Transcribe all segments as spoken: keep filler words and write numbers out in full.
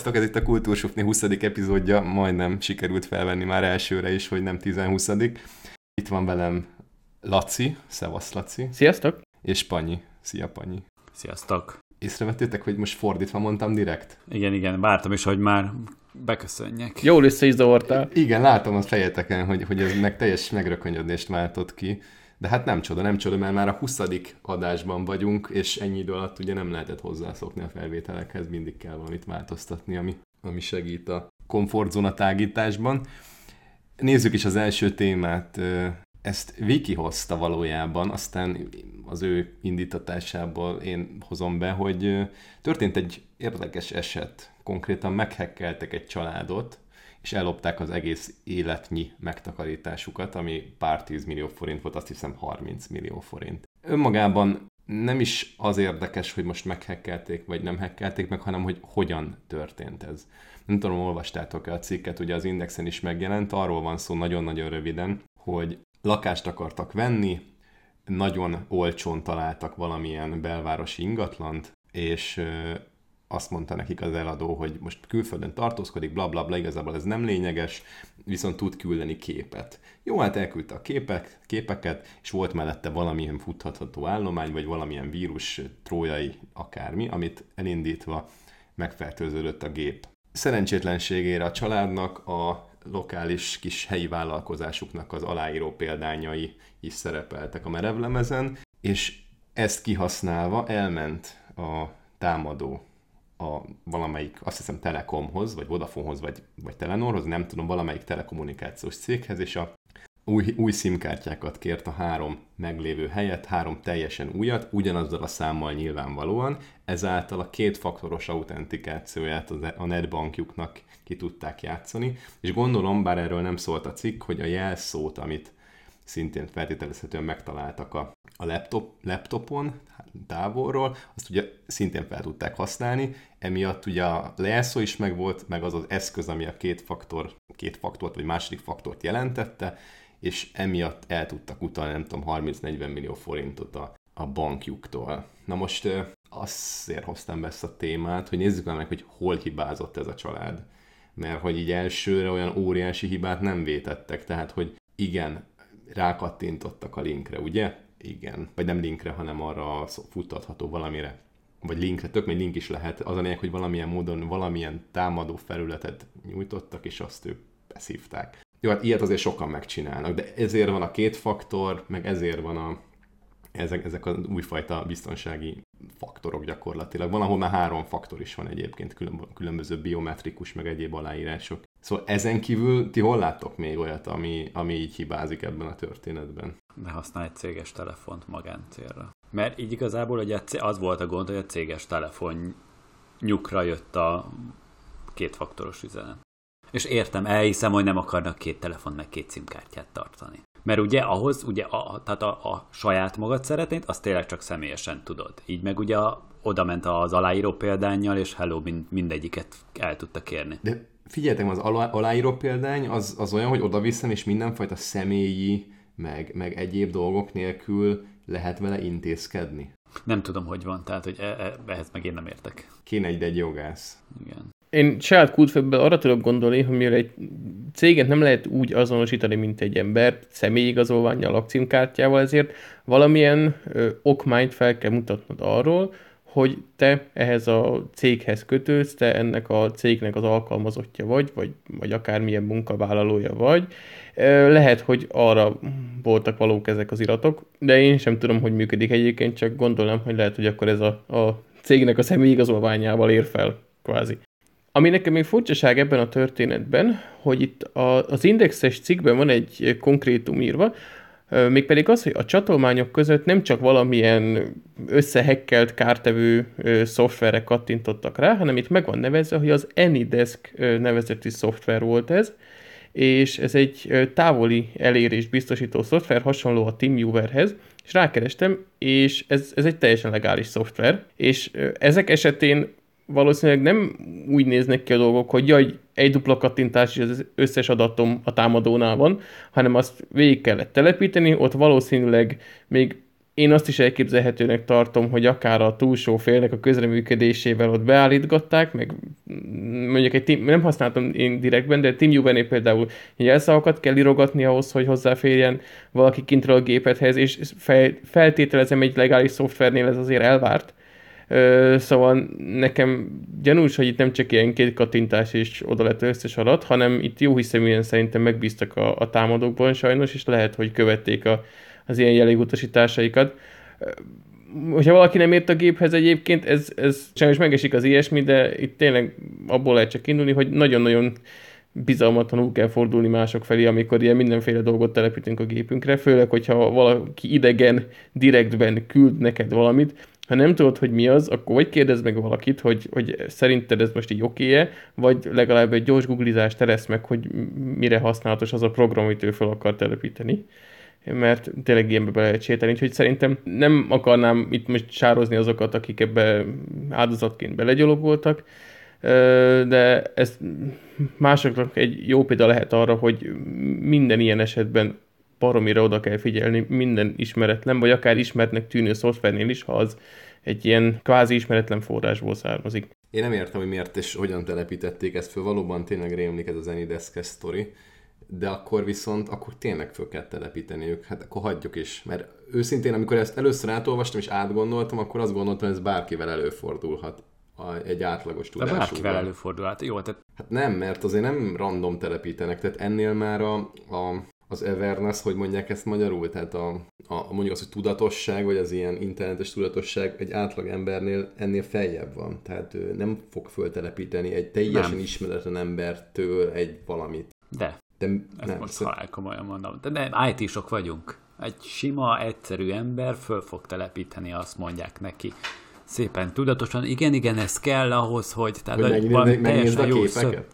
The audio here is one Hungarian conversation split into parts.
Szevasztok, ez itt a Kultúrsufni huszadik epizódja, majdnem sikerült felvenni már elsőre is, hogy nem tizenhuszadik. Itt van velem Laci, szevasz Laci. Sziasztok! És Panyi. Szia Panyi. Sziasztok! Észrevettétek, hogy most fordítva mondtam direkt? Igen, igen, vártam is, hogy már beköszönjek. Jól össze is zavartál. Igen, látom a fejeteken, hogy, hogy ez meg teljes megrökönyödést váltott ki. De hát nem csoda, nem csoda, mert már a huszadik adásban vagyunk, és ennyi idő alatt ugye nem lehetett hozzászokni a felvételekhez, mindig kell valamit változtatni, ami, ami segít a komfortzóna tágításban. Nézzük is az első témát. Ezt Viki hozta valójában, aztán az ő indítatásából én hozom be, hogy történt egy érdekes eset. Konkrétan meghekkeltek egy családot, és ellopták az egész életnyi megtakarításukat, ami pár tízmillió forint volt, azt hiszem harminc millió forint. Önmagában nem is az érdekes, hogy most meghekkelték, vagy nem hekkelték meg, hanem hogy hogyan történt ez. Nem tudom, olvastátok-e a cikket, ugye az Indexen is megjelent, arról van szó nagyon-nagyon röviden, hogy lakást akartak venni, nagyon olcsón találtak valamilyen belvárosi ingatlant, és azt mondta nekik az eladó, hogy most külföldön tartózkodik, bla bla bla, igazából ez nem lényeges, viszont tud küldeni képet. Jó, hát elküldte a képek, képeket, és volt mellette valamilyen futhatható állomány, vagy valamilyen vírus, trójai, akármi, amit elindítva megfertőződött a gép. Szerencsétlenségére a családnak a lokális kis helyi vállalkozásuknak az aláíró példányai is szerepeltek a merevlemezen, és ezt kihasználva elment a támadó a valamelyik, azt hiszem Telekomhoz, vagy Vodafonehoz, vagy, vagy Telenorhoz, nem tudom, valamelyik telekommunikációs céghez, és a új, új SIM-kártyákat kért a három meglévő helyet, három teljesen újat, ugyanazzal a számmal nyilvánvalóan, ezáltal a kétfaktoros autentikációját a netbankjuknak ki tudták játszani, és gondolom, bár erről nem szólt a cikk, hogy a jelszót, amit szintén feltételezhetően megtaláltak a, a laptop, laptopon, távolról, azt ugye szintén fel tudták használni, emiatt ugye a jelszó is megvolt, meg az az eszköz, ami a két faktor, két faktort, vagy második faktort jelentette, és emiatt el tudtak utalni, nem tudom, harminc-negyven millió forintot a, a bankjuktól. Na most azért hoztam be ezt a témát, hogy nézzük meg, hogy hol hibázott ez a család. Mert hogy így elsőre olyan óriási hibát nem vétettek, tehát hogy igen, rákattintottak a linkre, ugye? Igen. Vagy nem linkre, hanem arra futtatható valamire. Vagy linkre, tök még link is lehet. Az a lényeg, hogy valamilyen módon valamilyen támadó felületet nyújtottak, és azt ők beszívták. Jó, hát ilyet azért sokan megcsinálnak, de ezért van a két faktor, meg ezért van a, ezek, ezek az újfajta biztonsági faktorok gyakorlatilag. Van, ahol már három faktor is van egyébként, különböző biometrikus, meg egyéb aláírások. Szóval ezen kívül ti hol láttok még olyat, ami, ami így hibázik ebben a történetben? Ne használj egy céges telefont magáncélra. Mert így igazából ugye az volt a gond, hogy a céges telefonjukra jött a kétfaktoros üzenet. És értem, elhiszem, hogy nem akarnak két telefon meg két SIM-kártyát tartani. Mert ugye ahhoz, ugye a, tehát a, a saját magad szeretnéd, azt tényleg csak személyesen tudod. Így meg ugye a, oda ment az aláíró példánnyal, és hello, mind, mindegyiket el tudta kérni. De figyeljetek, az alá, aláíró példány az, az olyan, hogy oda-vissza, és mindenfajta személyi, meg, meg egyéb dolgok nélkül lehet vele intézkedni. Nem tudom, hogy van, tehát hogy e, e, ehhez meg én nem értek. Kéne egy, egy jogász. Igen. Én saját kútfőbben arra tudok gondolni, hogy mivel egy céget nem lehet úgy azonosítani, mint egy embert, személyigazolvánnyal, lakcímkártyával, ezért valamilyen ö, okmányt fel kell mutatnod arról, hogy te ehhez a céghez kötődsz, te ennek a cégnek az alkalmazottja vagy, vagy, vagy akármilyen munkavállalója vagy. Lehet, hogy arra voltak valók ezek az iratok, de én sem tudom, hogy működik egyébként, csak gondolom, hogy lehet, hogy akkor ez a, a cégnek a személyigazolványával ér fel, kvázi. Ami nekem még furcsaság ebben a történetben, hogy itt a, az indexes cikkben van egy konkrétum írva, mégpedig az, hogy a csatolmányok között nem csak valamilyen összehekkelt kártevő szoftverre kattintottak rá, hanem itt meg van nevezve, hogy az AnyDesk nevezetű szoftver volt ez, és ez egy távoli elérés biztosító szoftver, hasonló a TeamViewerhez, és rákerestem, és ez, ez egy teljesen legális szoftver, és ezek esetén valószínűleg nem úgy néznek ki a dolgok, hogy jaj, egy dupla kattintás és az összes adatom a támadónál van, hanem azt végig kellett telepíteni, ott valószínűleg még én azt is elképzelhetőnek tartom, hogy akár a túlsó félnek a közreműködésével ott beállítgatták, meg mondjuk egy team, nem használtam én direktben, de TeamViewer-nél például jelszavakat kell írogatni ahhoz, hogy hozzáférjen valaki kintről a gépethez, és fel, feltételezem egy legális szoftvernél ez azért elvárt. Ö, szóval nekem gyanús, hogy itt nem csak ilyen két kattintás és oda lett összes adat, hanem itt jó hiszeműen szerintem megbíztak a, a támadókban sajnos, és lehet, hogy követték a, az ilyen jellegű utasításaikat. Hogyha valaki nem ért a géphez egyébként, ez, ez sajnos megesik az ilyesmi, de itt tényleg abból lehet csak indulni, hogy nagyon-nagyon bizalmatlanul kell fordulni mások felé, amikor ilyen mindenféle dolgot telepítünk a gépünkre, főleg, hogyha valaki idegen direktben küld neked valamit, ha nem tudod, hogy mi az, akkor vagy kérdezd meg valakit, hogy, hogy szerinted ez most így oké-e, vagy legalább egy gyors googlizást teresz meg, hogy mire használatos az a program, amit ő fel akar telepíteni. Mert tényleg ilyenbe be lehet sétálni, úgyhogy szerintem nem akarnám itt most sározni azokat, akik ebbe áldozatként belegyalogoltak, de ez másoknak egy jó példa lehet arra, hogy minden ilyen esetben baromira oda kell figyelni minden ismeretlen, vagy akár ismertnek tűnő szoftvernél is, ha az egy ilyen kvázi ismeretlen forrásból származik. Én nem értem, hogy miért és hogyan telepítették ezt föl, valóban tényleg rémlik ez az Anydesk sztori, de akkor viszont, akkor tényleg föl kell telepíteniük, hát akkor hagyjuk is, mert őszintén, amikor ezt először átolvastam és átgondoltam, akkor azt gondoltam, hogy ez bárkivel előfordulhat. Egy átlagos tudású. De bárkivel előfordulhat. Jó, tehát... Hát nem, mert azért nem random telepítenek, tehát ennél már a, a, az awareness, hogy mondják ezt magyarul, tehát a, a, mondjuk az, hogy tudatosság, vagy az ilyen internetes tudatosság egy átlag embernél ennél feljebb van. Tehát ő nem fog föltelepíteni egy teljesen nem. ismeretlen embertől egy valamit. De, De ezt nem, most szóval... halál komolyan mondom. De nem, í té-sok vagyunk. Egy sima, egyszerű ember föl fog telepíteni, azt mondják neki. Szépen tudatosan, igen, igen, ez kell ahhoz, hogy... Tehát, hogy megnézd a képeket? Szöv...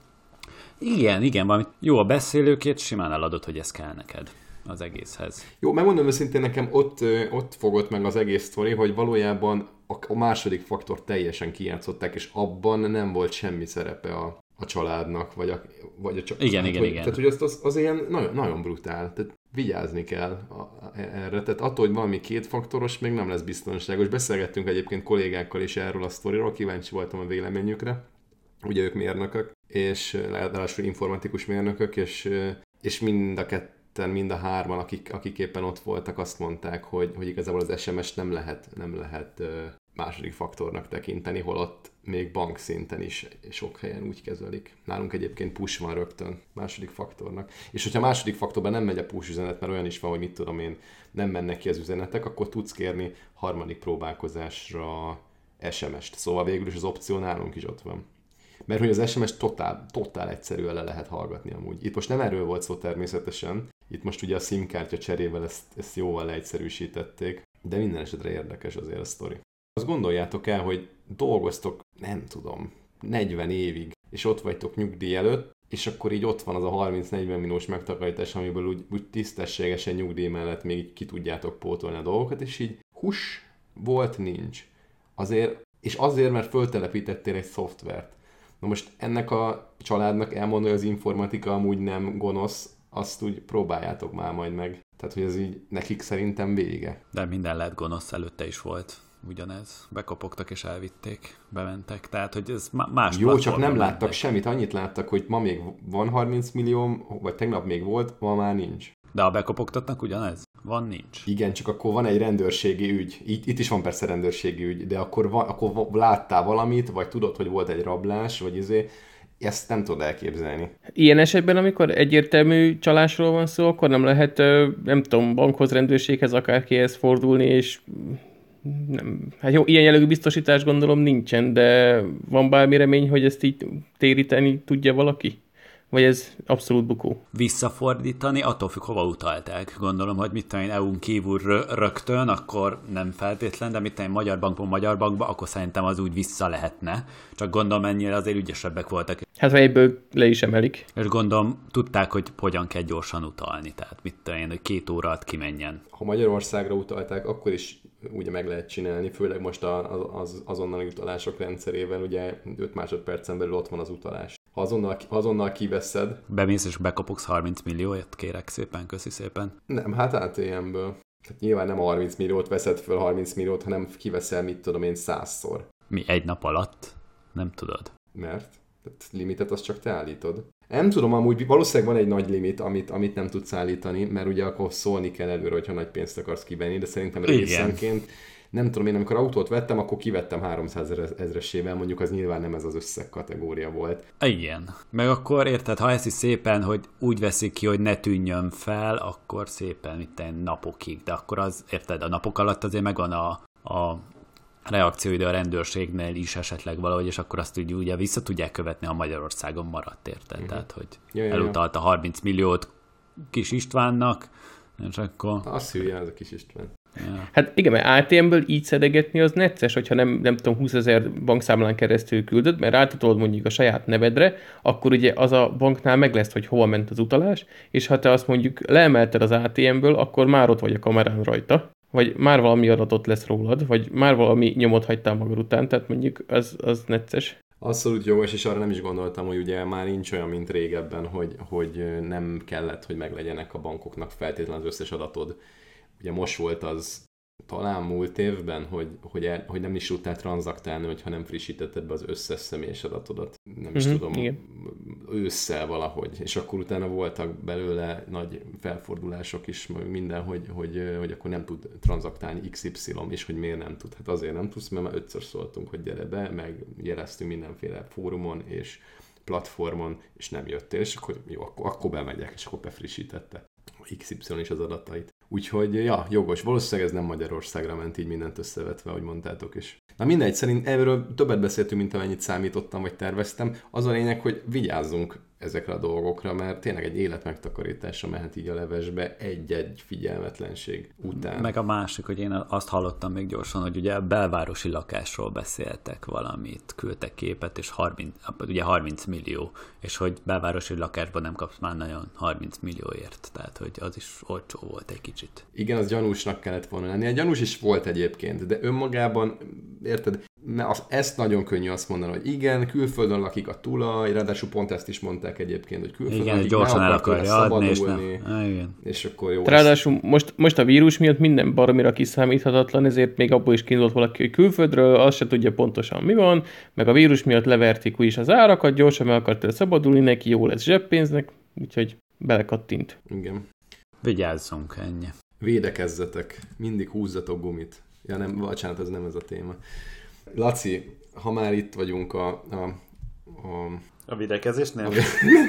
Igen, igen, valami jó a beszélőkét, simán eladod, hogy ez kell neked az egészhez. Jó, megmondom őszintén, nekem ott, ott fogott meg az egész sztori, hogy valójában a, a második faktor teljesen kijátszották, és abban nem volt semmi szerepe a, a családnak, vagy a... Vagy a család, igen, igen, hogy, igen. Tehát, hogy az, az, az ilyen nagyon, nagyon brutál. Tehát vigyázni kell a, erre. Tehát attól, hogy valami kétfaktoros, még nem lesz biztonságos. Beszélgettünk egyébként kollégákkal is erről a sztoriról, kíváncsi voltam a véleményükre. Ugye ők mérnökök, és ráadásul informatikus mérnökök, és, és mind a ketten, mind a hárman, akik, akik éppen ott voltak, azt mondták, hogy, hogy igazából az es em es nem lehet, nem lehet második faktornak tekinteni, holott még bankszinten is sok helyen úgy kezelik. Nálunk egyébként push van rögtön második faktornak. És hogyha második faktorban nem megy a push üzenet, mert olyan is van, hogy mit tudom én, nem mennek ki az üzenetek, akkor tudsz kérni harmadik próbálkozásra es em est. Szóval végül is az opció nálunk is ott van. Mert hogy az es em es totál, totál egyszerűen le lehet hallgatni amúgy. Itt most nem erről volt szó természetesen, itt most ugye a SIM-kártya cserével ezt, ezt jóval leegyszerűsítették, de minden esetre érdekes azért a sztori. Azt gondoljátok el, hogy dolgoztok, nem tudom, negyven évig, és ott vagytok nyugdíj előtt, és akkor így ott van az a harminc-negyven milliós megtakarítás, amiből úgy, úgy tisztességesen nyugdíj mellett még ki tudjátok pótolni a dolgokat, és így hús volt, nincs. Azért, és azért, mert föltelepítettél egy szoftvert. Na most ennek a családnak elmondani, hogy az informatika amúgy nem gonosz, azt úgy próbáljátok már majd meg. Tehát, hogy ez így nekik szerintem vége. De minden lehet gonosz, előtte is volt ugyanez. Bekopogtak és elvitték, bementek. Tehát, hogy ez más. Jó, csak nem láttak mentek. Semmit. Annyit láttak, hogy ma még van harminc millió, vagy tegnap még volt, ma már nincs. De ha bekopogtatnak, ugyanez? Van, nincs. Igen, csak akkor van egy rendőrségi ügy. Itt, itt is van persze rendőrségi ügy, de akkor, van, akkor láttál valamit, vagy tudod, hogy volt egy rablás, vagy izé, ezt nem tudod elképzelni. Ilyen esetben, amikor egyértelmű csalásról van szó, akkor nem lehet, nem tudom, bankhoz, rendőrséghez, akárkihez fordulni, és nem. Hát jó, ilyen jellegű biztosítás gondolom nincsen, de van bármi remény, hogy ezt így téríteni tudja valaki? Vagy ez abszolút bukó? Visszafordítani, attól függ, hova utalták. Gondolom, hogy mit tudom én, é u-n kívül rögtön, akkor nem feltétlen, de mit tudom én, Magyar Bankból Magyar Bankba, akkor szerintem az úgy vissza lehetne. Csak gondolom, ennyire azért ügyesebbek voltak. Hát vagy egyből le is emelik. És gondolom, tudták, hogy hogyan kell gyorsan utalni. Tehát mit tudom én, hogy két óra alatt kimenjen. Ha Magyarországra utalták, akkor is ugye meg lehet csinálni, főleg most az, az azonnali utalások rendszerével, ugye öt másodpercen belül ott van az utalás. Ha azonnal, ha azonnal kiveszed... Bemész és bekapogsz harminc milliót, kérek szépen, köszi szépen. Nem, hát á té em-ből. Tehát nyilván nem harminc milliót veszed föl harminc milliót, hanem kiveszel, mit tudom én, százszor. Mi egy nap alatt? Nem tudod. Mert? Tehát limitet azt csak te állítod. Nem tudom, amúgy valószínűleg van egy nagy limit, amit, amit nem tudsz állítani, mert ugye akkor szólni kell előre, hogyha nagy pénzt akarsz kivenni, de szerintem részenként, nem tudom, én amikor autót vettem, akkor kivettem háromszázezresével, mondjuk az nyilván nem ez az összeg kategória volt. Igen. Meg akkor érted, ha ezt is szépen, hogy úgy veszik ki, hogy ne tűnjön fel, akkor szépen itt napokig, de akkor az, érted, a napok alatt azért megvan a, a reakcióidő a rendőrségnél is esetleg valahogy, és akkor azt úgy, ugye vissza tudják követni, ha Magyarországon maradt, érted? Uh-huh. Tehát, hogy ja, ja, elutalta harminc milliót Kis Istvánnak, és akkor... Azt hülye, az a Kis István. Ja. Hát igen, mert á té em-ből így szedegetni az necces, hogyha nem, nem tudom, húszezer bankszámlán keresztül küldöd, mert átutolod mondjuk a saját nevedre, akkor ugye az a banknál meg lesz, hogy hova ment az utalás, és ha te azt mondjuk leemelted az á té em-ből, akkor már ott vagy a kamerán rajta, vagy már valami adatot lesz rólad, vagy már valami nyomot hagytál magad után, tehát mondjuk az, az necces. Abszolút jogos, és arra nem is gondoltam, hogy ugye már nincs olyan, mint régebben, hogy, hogy nem kellett, hogy meglegyenek a bankoknak feltétlenül az összes adatod. Ugye most volt az talán múlt évben, hogy, hogy, el, hogy nem is tudtál tranzaktálni, hogyha nem frissítetted be az összes személyes adatodat. Nem is uh-huh, tudom, igen. Ősszel valahogy. És akkor utána voltak belőle nagy felfordulások is, minden, hogy, hogy, hogy akkor nem tud tranzaktálni iksz ipszilon, és hogy miért nem tud. Hát azért nem tudsz, mert már ötször szóltunk, hogy gyere be, meg jeleztünk mindenféle fórumon és platformon, és nem jöttél, és akkor jó, akkor, akkor bemegyek, és akkor befrissítette iksz ipszilon is az adatait. Úgyhogy, ja, jogos. Valószínűleg ez nem Magyarországra ment így mindent összevetve, ahogy mondtátok is. Na mindegy, szerint erről többet beszéltünk, mint amennyit számítottam, vagy terveztem. Az a lényeg, hogy vigyázzunk ezekre a dolgokra, mert tényleg egy életmegtakarítása mehet így a levesbe egy-egy figyelmetlenség után. Meg a másik, hogy én azt hallottam még gyorsan, hogy ugye a belvárosi lakásról beszéltek valamit, küldtek képet, és harminc, ugye harminc millió, és hogy belvárosi lakásban nem kapsz már nagyon harminc millióért, tehát hogy az is olcsó volt egy kicsit. Igen, az gyanúsnak kellett volna lenni. A gyanús is volt egyébként, de önmagában, érted, mert az, ezt nagyon könnyű azt mondani, hogy igen, külföldön lakik a tulaj, ráadásul pont ezt is mondták egyébként, hogy külföldön igen, lakik, gyorsan el akarja adni, és nem. Igen. És akkor jó. Ráadásul most, most a vírus miatt minden baromira kiszámíthatatlan, ezért még abból is kiindult valaki, hogy külföldről azt se tudja pontosan mi van, meg a vírus miatt leverték úgyis az árakat, gyorsan meg akart tőle szabadulni, neki jó lesz zseppénznek, úgyhogy belekattint. Igen. Vigyázzunk, ennyi. Védekezzetek, mindig húzzatok gumit. Ja nem, bocsánat, ez nem ez a téma. Laci, ha már itt vagyunk a... A, a, a védekezésnél? A...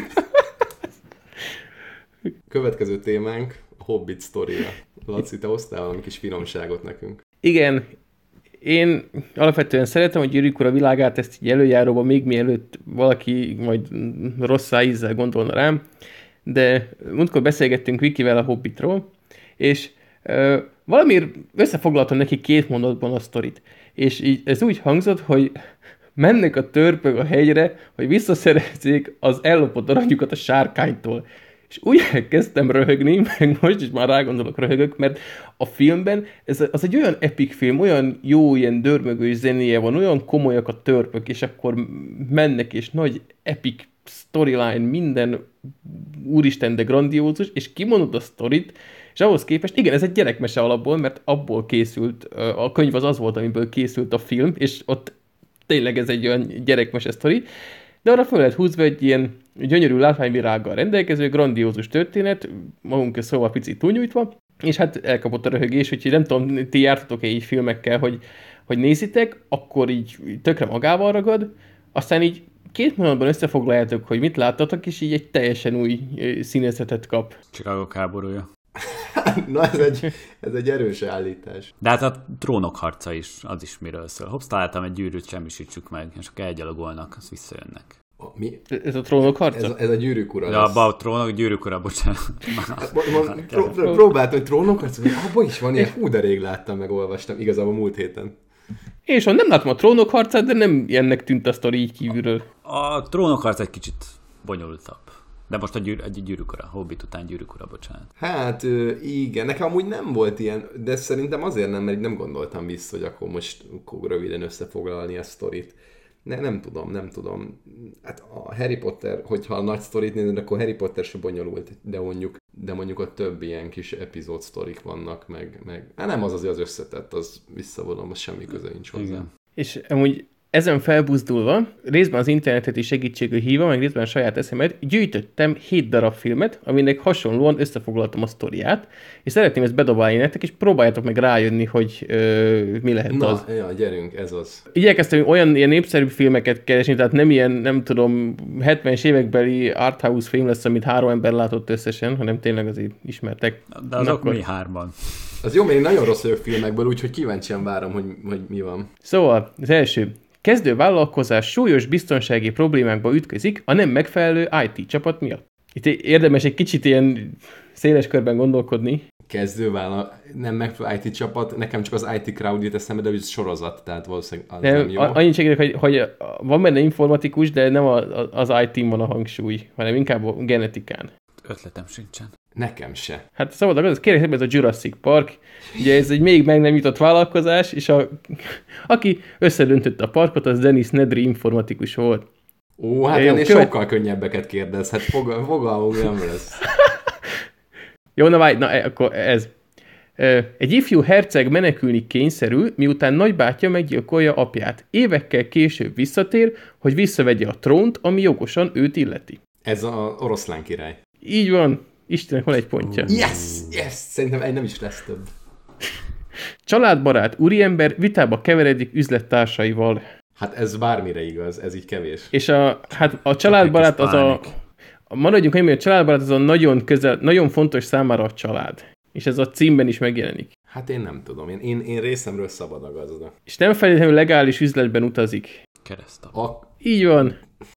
Következő témánk a Hobbit sztoria. Laci, te hoztál valami kis finomságot nekünk. Igen, én alapvetően szeretem a Gyűrűk Ura világát, ezt így előjáróban, még mielőtt valaki majd rosszá ízzel gondolna rám, de múltkor beszélgettünk Vikivel a Hobbitról, és ö, valamiért összefoglaltam neki két mondatban a sztorit. És így ez úgy hangzott, hogy mennek a törpök a hegyre, hogy visszaszerezzék az ellopott aranyukat a sárkánytól. És úgy elkezdtem röhögni, meg most is már rágondolok, röhögök, mert a filmben ez az egy olyan epic film, olyan jó ilyen dörmögős zenéje van, olyan komolyak a törpök, és akkor mennek, és nagy epic storyline, minden úristen, de grandiózus, és kimondod a sztorit, és ahhoz képest, igen, ez egy gyerekmese alapból, mert abból készült, a könyv az az volt, amiből készült a film, és ott tényleg ez egy olyan gyerekmese sztori, de arra fel lehet húzva egy ilyen gyönyörű látványvirággal rendelkező, grandiózus történet, magunk szóval picit túlnyújtva, és hát elkapott a röhögés, úgyhogy nem tudom, ti jártatok-e így filmekkel, hogy, hogy nézitek, akkor így tökre magával ragad, aztán így két mondatban összefoglaljátok, hogy mit láttatok, és így egy teljesen új színészetet kap. Chicago háborúja. Na, ez egy, ez egy erős állítás. De hát a Trónok harca is, az is miről szól. Hopsz, találtam egy gyűrűt, semmisítsük meg, és akkor elgyalogolnak, az visszajönnek. A, mi? Ez a Trónok harca? Ez, ez a Gyűrűk Ura. Ja, abban a Trónok, Gyűrűk Ura, bocsánat. Pró- pró- próbáltam, hogy Trónok harca, hogy abban is van, ilyen hú, de rég láttam, meg olvastam, igazából múlt héten. És nem látom a Trónok harcát, de nem ilyennek tűnt a sztori így kívülről. A, a Trónok harca egy kicsit bonyolultabb. De most a gyűr, egy Gyűrűk Ura, Hobbit után Gyűrűk Ura, bocsánat. Hát igen, nekem amúgy nem volt ilyen, de szerintem azért nem, mert nem gondoltam vissza, hogy akkor most akkor röviden összefoglalni a sztorit. Ne, nem tudom, nem tudom. Hát a Harry Potter, hogyha a nagy sztorit nézed, akkor Harry Potter se bonyolult, de mondjuk, de mondjuk a több ilyen kis epizód sztorik vannak, meg, meg... Hát nem az azért az összetett, az visszavonom, az semmi köze nincs hozzá. Igen. És amúgy ezen felbuzdulva, részben az internetet is segítségül hívva, meg részben a saját eszemet, gyűjtöttem hét darab filmet, aminek hasonlóan összefoglaltam a sztoriát, és szeretném ezt bedobálni nektek, és próbáljátok meg rájönni, hogy ö, mi lehet Na, az. ja, gyerünk, ez az. Igyekeztem olyan ilyen népszerű filmeket keresni, tehát nem ilyen, nem tudom, hetvenes évekbeli arthouse film lesz, amit három ember látott összesen, hanem tényleg azért ismertek. De azok akkor... mi hárman. Az jó, mert én nagyon rossz vagyok filmekből, úgyhogy kíváncsian várom, hogy, hogy mi van. Szóval, az első. Kezdő vállalkozás súlyos biztonsági problémákba ütközik a nem megfelelő i té csapat miatt. Itt érdemes egy kicsit ilyen széles körben gondolkodni. Kezdő vállal, nem megfelelő i té csapat, nekem csak az i té crowd jut eszembe, de ez sorozat, tehát valószínűleg az De nem jó. annyit segítek, hogy, hogy van benne informatikus, de nem a, az i té-n van a hangsúly, hanem inkább a genetikán. Ötletem sincsen. Nekem se. Hát szabad, az kérlek szépen, ez a Jurassic Park. Ugye ez egy még meg nem jutott vállalkozás, és a, aki összedöntötte a parkot, az Dennis Nedry informatikus volt. Ó, hát Jó, ennél követ... sokkal könnyebbeket kérdez, hát fogal, fogalmunk nem lesz. Jó, na várj, na akkor ez. Egy ifjú herceg menekülni kényszerül, miután nagybátyja meggyilkolja apját. Évekkel később visszatér, hogy visszavegye a trónt, ami jogosan őt illeti. Ez a oroszlán király. Így van. Istennek van egy pontja. Yes! Yes! Szerintem egy nem is lesz több. Családbarát úriember vitába keveredik üzlettársaival. Hát ez bármire igaz, ez így kevés. És a, hát a családbarát az a... Maradjunk annyi, hogy a családbarát az a nagyon közel, nagyon fontos számára a család. És ez a címben is megjelenik. Hát én nem tudom, én, én, én részemről szabad a gazda. És nem feltétlenül legális üzletben utazik. Keresztap. A... Így van.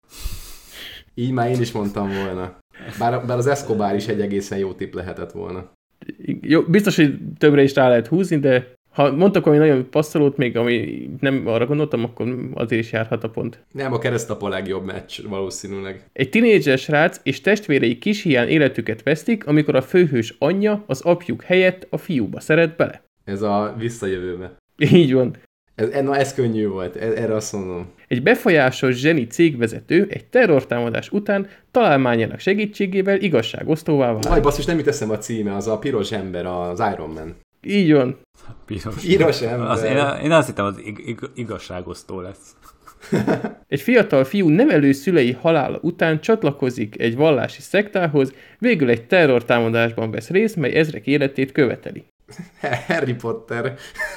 Így már én is mondtam volna. Bár, bár az Escobar is egy egészen jó tipp lehetett volna. Jó, biztos, hogy többre is rá lehet húzni, de ha mondtak valami nagyon passzolót, még ami nem arra gondoltam, akkor azért is járhat a pont. Nem, a keresztap a legjobb meccs valószínűleg. Egy tinédzser srác és testvérei kis hián életüket vesztik, amikor a főhős anyja az apjuk helyett a fiúba szeret bele. Ez a visszajövőbe. Így van. Ez, na, ez könnyű volt, erre azt mondom. Egy befolyásos zseni cégvezető egy terrortámadás után találmányának segítségével igazságosztóvá válik. Aj, basszus, nem jut eszembe a címe, az a piros ember, az Iron Man. Így van. Piros, piros ember. Az, én, én azt hittem, az ig- ig- igazságosztó lesz. Egy fiatal fiú nevelő szülei halála után csatlakozik egy vallási szektához, végül egy terrortámadásban vesz részt, mely ezrek életét követeli. Harry Potter.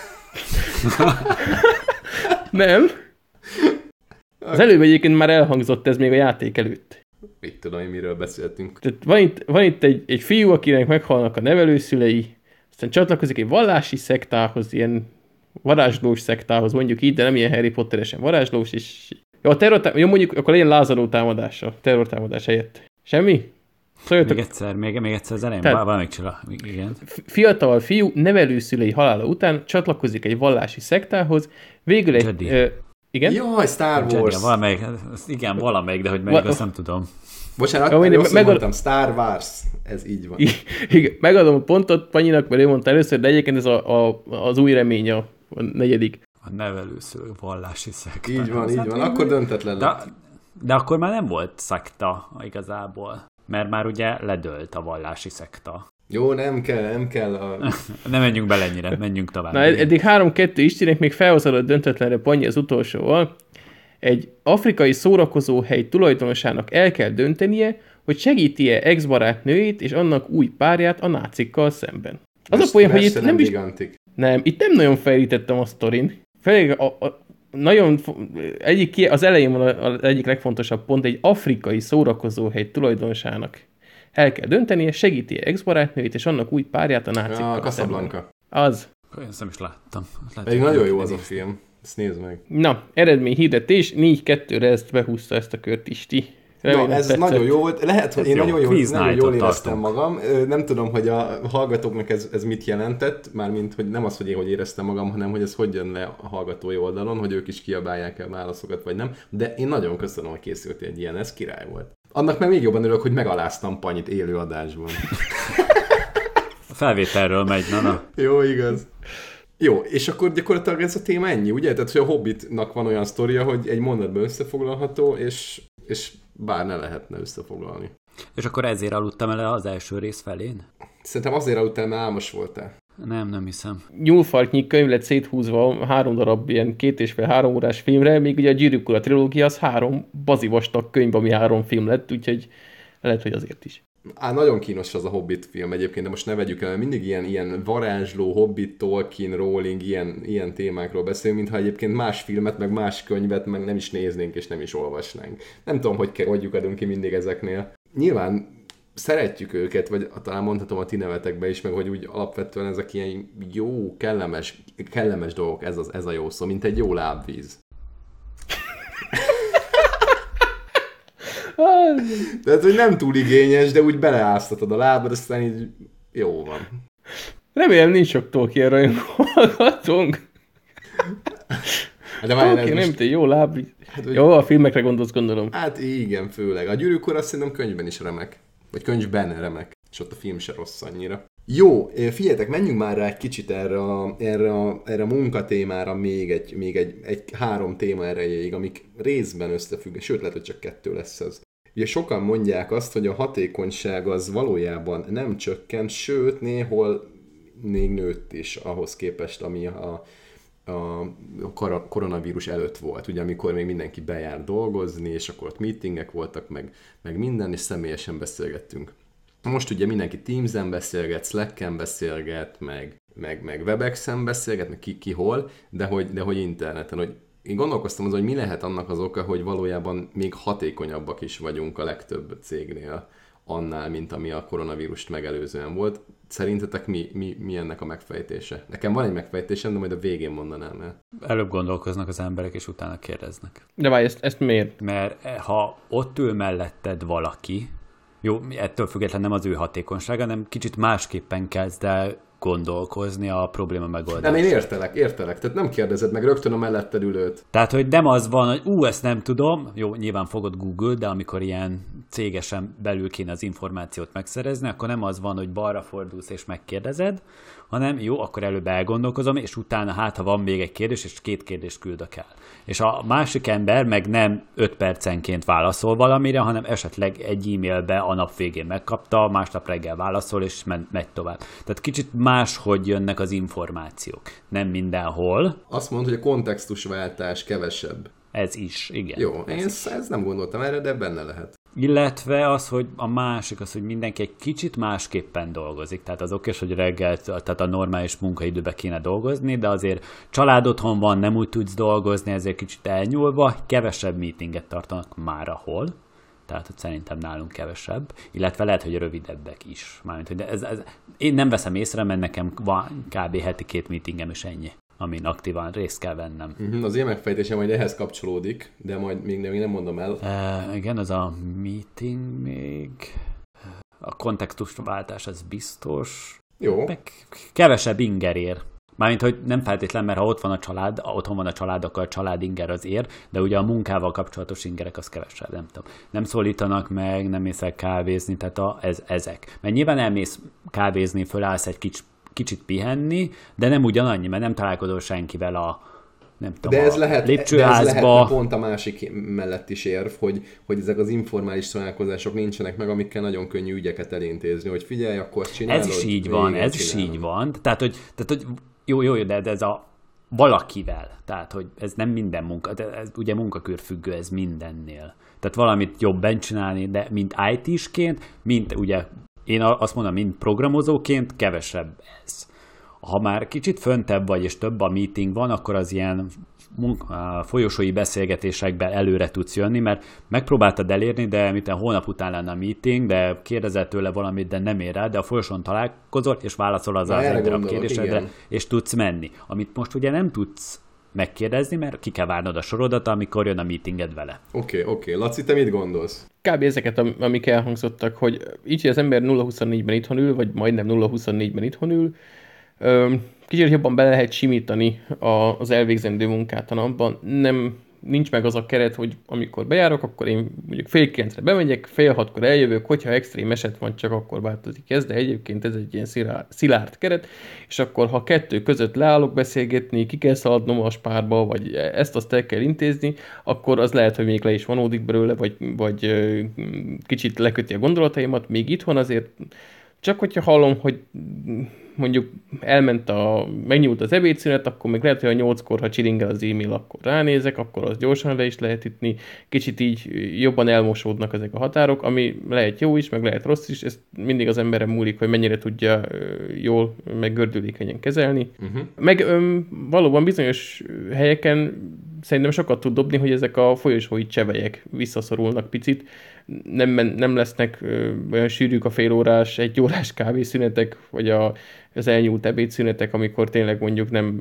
Nem. Az előbb egyébként már elhangzott ez még a játék előtt. Mit tudom én, miről beszéltünk. Tehát van itt, van itt egy, egy fiú, akinek meghalnak a nevelőszülei, aztán csatlakozik egy vallási szektához, ilyen varázslós szektához, mondjuk így, de nem ilyen Harry Potteresen varázslós, és jó, a terrortámadás, jó, mondjuk akkor legyen lázadó támadása, terrortámadás helyett. Semmi? Szóljatok. Még egyszer, még, még egyszer az elején, Tehát, valamelyik csinál. Igen. Fiatal fiú nevelőszülei halála után csatlakozik egy vallási szektához, végül egy... Ö, igen? Jaj, Star Wars! Jedi, valamelyik, igen, valamelyik, de hogy melyik, Va- azt nem tudom. Bocsánat, ja, rosszul meg... mondtam, Star Wars. Ez így van. Igen, megadom a pontot Panyinak, mert ő mondta először, de egyébként ez a, a, az új remény a, a negyedik. A nevelőszülő vallási szekta. Így van, így van. Akkor döntetlen lett. De, de akkor már nem volt szekta igazából. Mert már ugye ledőlt a vallási szekta. Jó, nem kell, nem kell. A... nem menjünk bele ennyire, menjünk tovább. Na, eddig három-kettő Istenek még felhozadott döntetlenre Panyi az utolsóval. Egy afrikai szórakozóhely tulajdonosának el kell döntenie, hogy segíti-e ex-barátnőjét és annak új párját a nácikkal szemben. Az Most a poén, hogy itt nem is... Nem, itt nem nagyon fejlítettem a sztorin. Főleg a, a, nagyon, egyik, az elején van az egyik legfontosabb pont, egy afrikai szórakozóhely tulajdonosának el kell döntenie, segíti ex-barátnőjét és annak új párját a nácikkal. A Casablanca. Az. Olyan szem is láttam. Pedig nagyon jó az a film. Ezt nézd meg. Na, eredmény hirdetés, négy kettőre ezt behúzta ezt a kört Isti. Remélem, Na, ez tetszett. Nagyon jó volt. Lehet, hogy én jó. nagyon, jól, nagyon jól éreztem tartunk. magam. Nem tudom, hogy a hallgatóknak ez, ez mit jelentett, mármint, hogy nem az, hogy én hogy éreztem magam, hanem, hogy ez hogy jön le a hallgatói oldalon, hogy ők is kiabálják el válaszokat, vagy nem. De én nagyon köszönöm, hogy készült egy ilyen, ez király volt. Annak meg még jobban örülök, hogy megaláztam Panyit élő adásban. A felvételről megy, na na. Jó, igaz. Jó, és akkor gyakorlatilag ez a téma ennyi, ugye? Tehát, hogy a Hobbitnak van olyan sztoria, hogy egy mondatban összefoglalható, és, és bár ne lehetne összefoglalni. És akkor ezért aludtam el az első rész felén? Szerintem azért aludtál, mert álmos voltál. Nem, nem hiszem. Nyúlfarknyi könyv lett széthúzva három darab ilyen két és fél három órás filmre, még ugye a Gyűrűk Ura trilógia az három bazivastag könyv, ami három film lett, úgyhogy lehet, hogy azért is. Á, nagyon kínos az a Hobbit film egyébként, de most ne vegyük el, mert mindig ilyen, ilyen varázsló, Hobbit, Tolkien, Rowling, ilyen, ilyen témákról beszélünk, mintha egyébként más filmet, meg más könyvet, meg nem is néznénk, és nem is olvasnánk. Nem tudom, hogy kell, hogy lyukadunk ki mindig ezeknél. Nyilván szeretjük őket, vagy talán mondhatom a ti nevetekbe is, meg hogy úgy alapvetően ezek ilyen jó, kellemes, kellemes dolgok, ez, az, ez a jó szó, mint egy jó lábvíz. Tehát, hogy nem túl igényes, de úgy beleáztatod a lábad, aztán így jó van. Remélem nincs sok Tolkien rajongó hallgatónk. De Tolkien nem, te jó lábvíz. Hát, jó, a filmekre gondolsz, gondolom. Hát igen, főleg. A Gyűrűk Ura azt szerintem könyvben is remek. Vagy könyvben remek. És ott a film se rossz annyira. Jó, figyeljetek, menjünk már rá egy kicsit erre a, erre a, erre a munkatémára még egy, még egy, egy három téma erejéig, amik részben összefügg, sőt lehet, hogy csak kettő lesz ez. Ugye sokan mondják azt, hogy a hatékonyság az valójában nem csökkent, sőt néhol még nőtt is ahhoz képest, ami a, a koronavírus előtt volt, ugye amikor még mindenki bejár dolgozni, és akkor ott meetingek voltak, meg, meg minden, és személyesen beszélgettünk. Most ugye mindenki Teams-en beszélget, Slack-en beszélget, meg, meg, meg Webex-en beszélget, meg ki, ki hol, de hogy, de hogy interneten. Hogy én gondolkoztam azon, hogy mi lehet annak az oka, hogy valójában még hatékonyabbak is vagyunk a legtöbb cégnél annál, mint ami a koronavírust megelőzően volt. Szerintetek mi, mi, mi ennek a megfejtése? Nekem van egy megfejtésem, de majd a végén mondanám el. Előbb gondolkoznak az emberek, és utána kérdeznek. De várj, ezt, ezt miért? Mert ha ott ül melletted valaki, jó, ettől függetlenül nem az ő hatékonysága, hanem kicsit másképpen kezd el gondolkozni a probléma megoldását. Nem, én értelek, értelek. Tehát nem kérdezed meg rögtön a melletted ülőt. Tehát, hogy nem az van, hogy ú, ezt nem tudom, jó, nyilván fogod Google, de amikor ilyen cégesen belül kéne az információt megszerezni, akkor nem az van, hogy balra fordulsz és megkérdezed, hanem jó, akkor előbb elgondolkozom, és utána hát, ha van még egy kérdés, és két kérdést küldök el. És a másik ember meg nem öt percenként válaszol valamire, hanem esetleg egy e-mailbe a nap végén megkapta, másnap reggel válaszol, és men- megy tovább. Tehát kicsit máshogy jönnek az információk. Nem mindenhol. Azt mondod, hogy a kontextusváltás kevesebb. Ez is, igen. Jó, én ezt, ezt nem gondoltam erre, de benne lehet. Illetve az, hogy a másik az, hogy mindenki egy kicsit másképpen dolgozik. Tehát az oké, hogy reggel, tehát a normális munkaidőben kéne dolgozni, de azért család otthon van, nem úgy tudsz dolgozni, ezért kicsit elnyúlva, kevesebb meetinget tartanak már ahol. Tehát hogy szerintem nálunk kevesebb, illetve lehet, hogy rövidebbek is. Mármint, hogy ez, ez, én nem veszem észre, mert nekem van kb. Heti két meetingem is ennyi, amin aktívan részt kell vennem. Az én megfejtésem majd ehhez kapcsolódik, de majd még nem, még nem mondom el. Uh, igen, az a meeting még... A kontextusváltás, ez biztos. Jó. Meg kevesebb inger ér. Mármint, hogy nem feltétlen, mert ha ott van a család, otthon van a család, akkor a család inger az ér, de ugye a munkával kapcsolatos ingerek az kevesebb, nem tudom. Nem szólítanak meg, nem mész el kávézni, tehát a, ez, ezek. Mert nyilván elmész kávézni, fölállsz egy kics, kicsit pihenni, de nem ugyanannyi, mert nem találkozol senkivel a nem tudom, de ez lehet, lépcsőházba. De ez lehet pont a másik mellett is érv, hogy, hogy ezek az informális találkozások nincsenek meg, amikkel nagyon könnyű ügyeket elintézni, hogy figyelj, akkor csinálod. Ez is így van, ez csinálom. is így van. Tehát, hogy, tehát, hogy jó, jó, de ez a valakivel, tehát, hogy ez nem minden munka, de ez ugye munkakör függő, ez mindennél. Tehát valamit jobban csinálni, de mint í té-sként, mint ugye, én azt mondom, mint programozóként kevesebb ez. Ha már kicsit föntebb vagy, és több a meeting van, akkor az ilyen munka, folyosói beszélgetésekben előre tudsz jönni, mert megpróbáltad elérni, de miten holnap után lenne a meeting, de kérdezel tőle valamit, de nem ér rá, de a folyosón találkozol, és válaszol az, az egy darab kérdésedre, és tudsz menni. Amit most ugye nem tudsz megkérdezni, mert ki kell várnod a sorodat, amikor jön a meetinged vele. Oké, okay, oké. Okay. Laci, te mit gondolsz? Kb. Ezeket, amik elhangzottak, hogy így, hogy az ember nulla huszonnégyben itthon ül, vagy majdnem nulla huszonnégyben itthon ül, kicsit jobban bele lehet simítani az elvégzendő munkát a napban. Nem nincs meg az a keret, hogy amikor bejárok, akkor én mondjuk fél kilencre bemegyek, fél hatkor eljövök, hogyha extrém eset van, csak akkor változik ez, de egyébként ez egy ilyen szilárd, szilárd keret, és akkor ha kettő között leállok beszélgetni, ki kell szaladnom a spárba, vagy ezt-azt el kell intézni, akkor az lehet, hogy még le is vonódik belőle, vagy, vagy kicsit leköti a gondolataimat, még itthon azért csak hogyha hallom, hogy mondjuk elment a, megnyúlt az ebédszünet, akkor még lehet, hogy a nyolckor, ha csiringel az e-mail, akkor ránézek, akkor az gyorsan le is lehet ütni. Kicsit így jobban elmosódnak ezek a határok, ami lehet jó is, meg lehet rossz is, ez mindig az emberen múlik, hogy mennyire tudja jól, meg gördülékenyen kezelni. Uh-huh. Meg öm, valóban bizonyos helyeken szerintem sokat tud dobni, hogy ezek a folyosói csevelyek visszaszorulnak picit, nem, nem lesznek ö, olyan sűrűk a félórás, egy órás kávészünetek, vagy a, az elnyúlt ebédszünetek, amikor tényleg mondjuk nem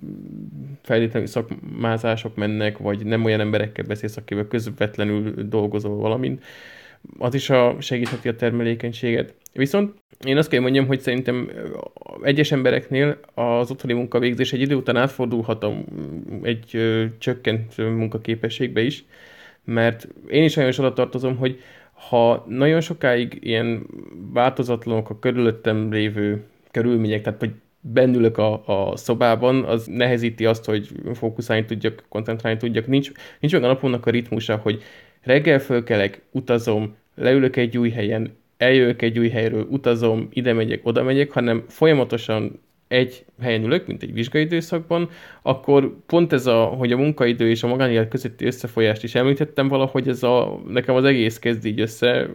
feltétlenül szakmázások mennek, vagy nem olyan emberekkel beszélsz, akivel közvetlenül dolgozol valamint. Az is a, segítheti a termelékenységet. Viszont én azt kell mondjam, hogy szerintem egyes embereknél az otthoni munkavégzés egy idő után átfordulhat a, egy ö, csökkent munkaképességbe is, mert én is olyan sorra tartozom, hogy ha nagyon sokáig ilyen változatlanok a körülöttem lévő körülmények, tehát hogy bennülök a, a szobában, az nehezíti azt, hogy fókuszálni tudjak, koncentrálni tudjak. Nincs, nincs meg a napomnak a ritmusa, hogy reggel fölkelek, utazom, leülök egy új helyen, eljövök egy új helyről, utazom, ide megyek, oda megyek, hanem folyamatosan egy helyen ülök, mint egy vizsgaidőszakban, akkor pont ez a, hogy a munkaidő és a magánélet közötti összefolyást is említettem valahogy, ez a, nekem az egész kezd így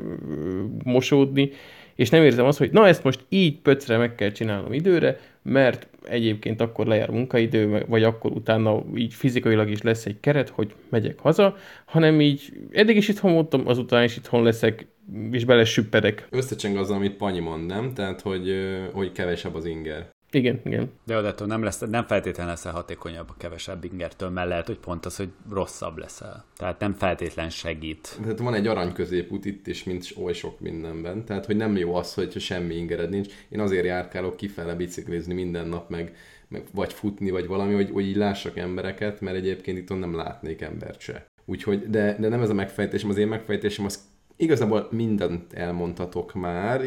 összemosódni, és nem érzem azt, hogy na ezt most így pöcre meg kell csinálnom időre, mert egyébként akkor lejár a munkaidő, vagy akkor utána így fizikailag is lesz egy keret, hogy megyek haza, hanem így eddig is itthon voltam, azután is itthon leszek, és belesüppedek. Összecseng az, amit Panyi mond, nem? Tehát, hogy, hogy kevesebb az inger. Igen, igen. De odattól nem, lesz, nem feltétlenül leszel hatékonyabb a kevesebb ingertől, mert lehet, hogy pont az, hogy rosszabb leszel. Tehát nem feltétlen segít. Tehát van egy arany középút itt is, mint oly sok mindenben. Tehát, hogy nem jó az, hogy semmi ingered nincs. Én azért járkálok kifele biciklizni minden nap, meg, meg vagy futni, vagy valami, hogy, hogy így lássak embereket, mert egyébként itt nem látnék embert se. Úgyhogy, de, de nem ez a megfejtésem, az én megfejtésem, az igazából mindent elmondhatok már,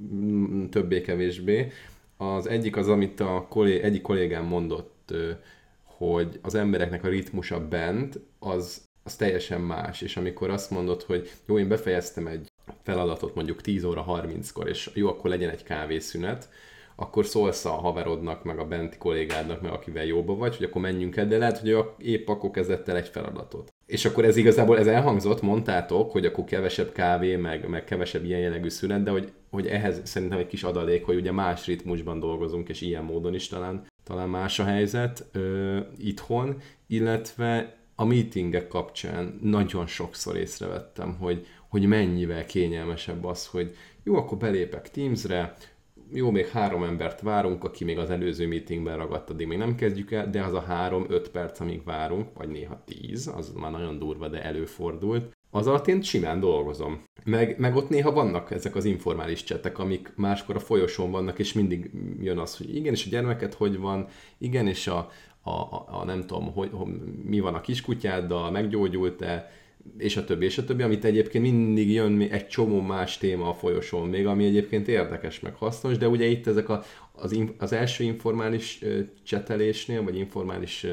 többé-kevésbé. Az egyik az, amit a kollég, egyik kollégám mondott, hogy az embereknek a ritmusa bent, az, az teljesen más. És amikor azt mondod, hogy jó, én befejeztem egy feladatot mondjuk tíz óra harminckor, és jó, akkor legyen egy kávészünet, akkor szólsz a haverodnak, meg a benti kollégádnak, meg akivel jóba vagy, hogy akkor menjünk el, de lehet, hogy épp akkor kezdett el egy feladatot. És akkor ez igazából, ez elhangzott, mondtátok, hogy akkor kevesebb kávé, meg, meg kevesebb ilyen jellegű szünet, de hogy, hogy ehhez szerintem egy kis adalék, hogy ugye más ritmusban dolgozunk, és ilyen módon is talán, talán más a helyzet ö, itthon, illetve a meetingek kapcsán nagyon sokszor észrevettem, hogy, hogy mennyivel kényelmesebb az, hogy jó, akkor belépek Teamsre, jó, még három embert várunk, aki még az előző meetingben ragadt, addig még nem kezdjük el, de az a három-öt perc, amíg várunk, vagy néha tíz, az már nagyon durva, de előfordult, az alatt én simán dolgozom. Meg, meg ott néha vannak ezek az informális csetek, amik máskor a folyosón vannak, és mindig jön az, hogy igen, és a gyermeket hogy van, igen, és a, a, a, a nem tudom, hogy, hogy mi van a kiskutyáddal, meggyógyult-e, és a többi, és a többi, amit egyébként mindig jön egy csomó más téma a folyosón még, ami egyébként érdekes, meg hasznos, de ugye itt ezek a, az, az első informális csetelésnél, vagy informális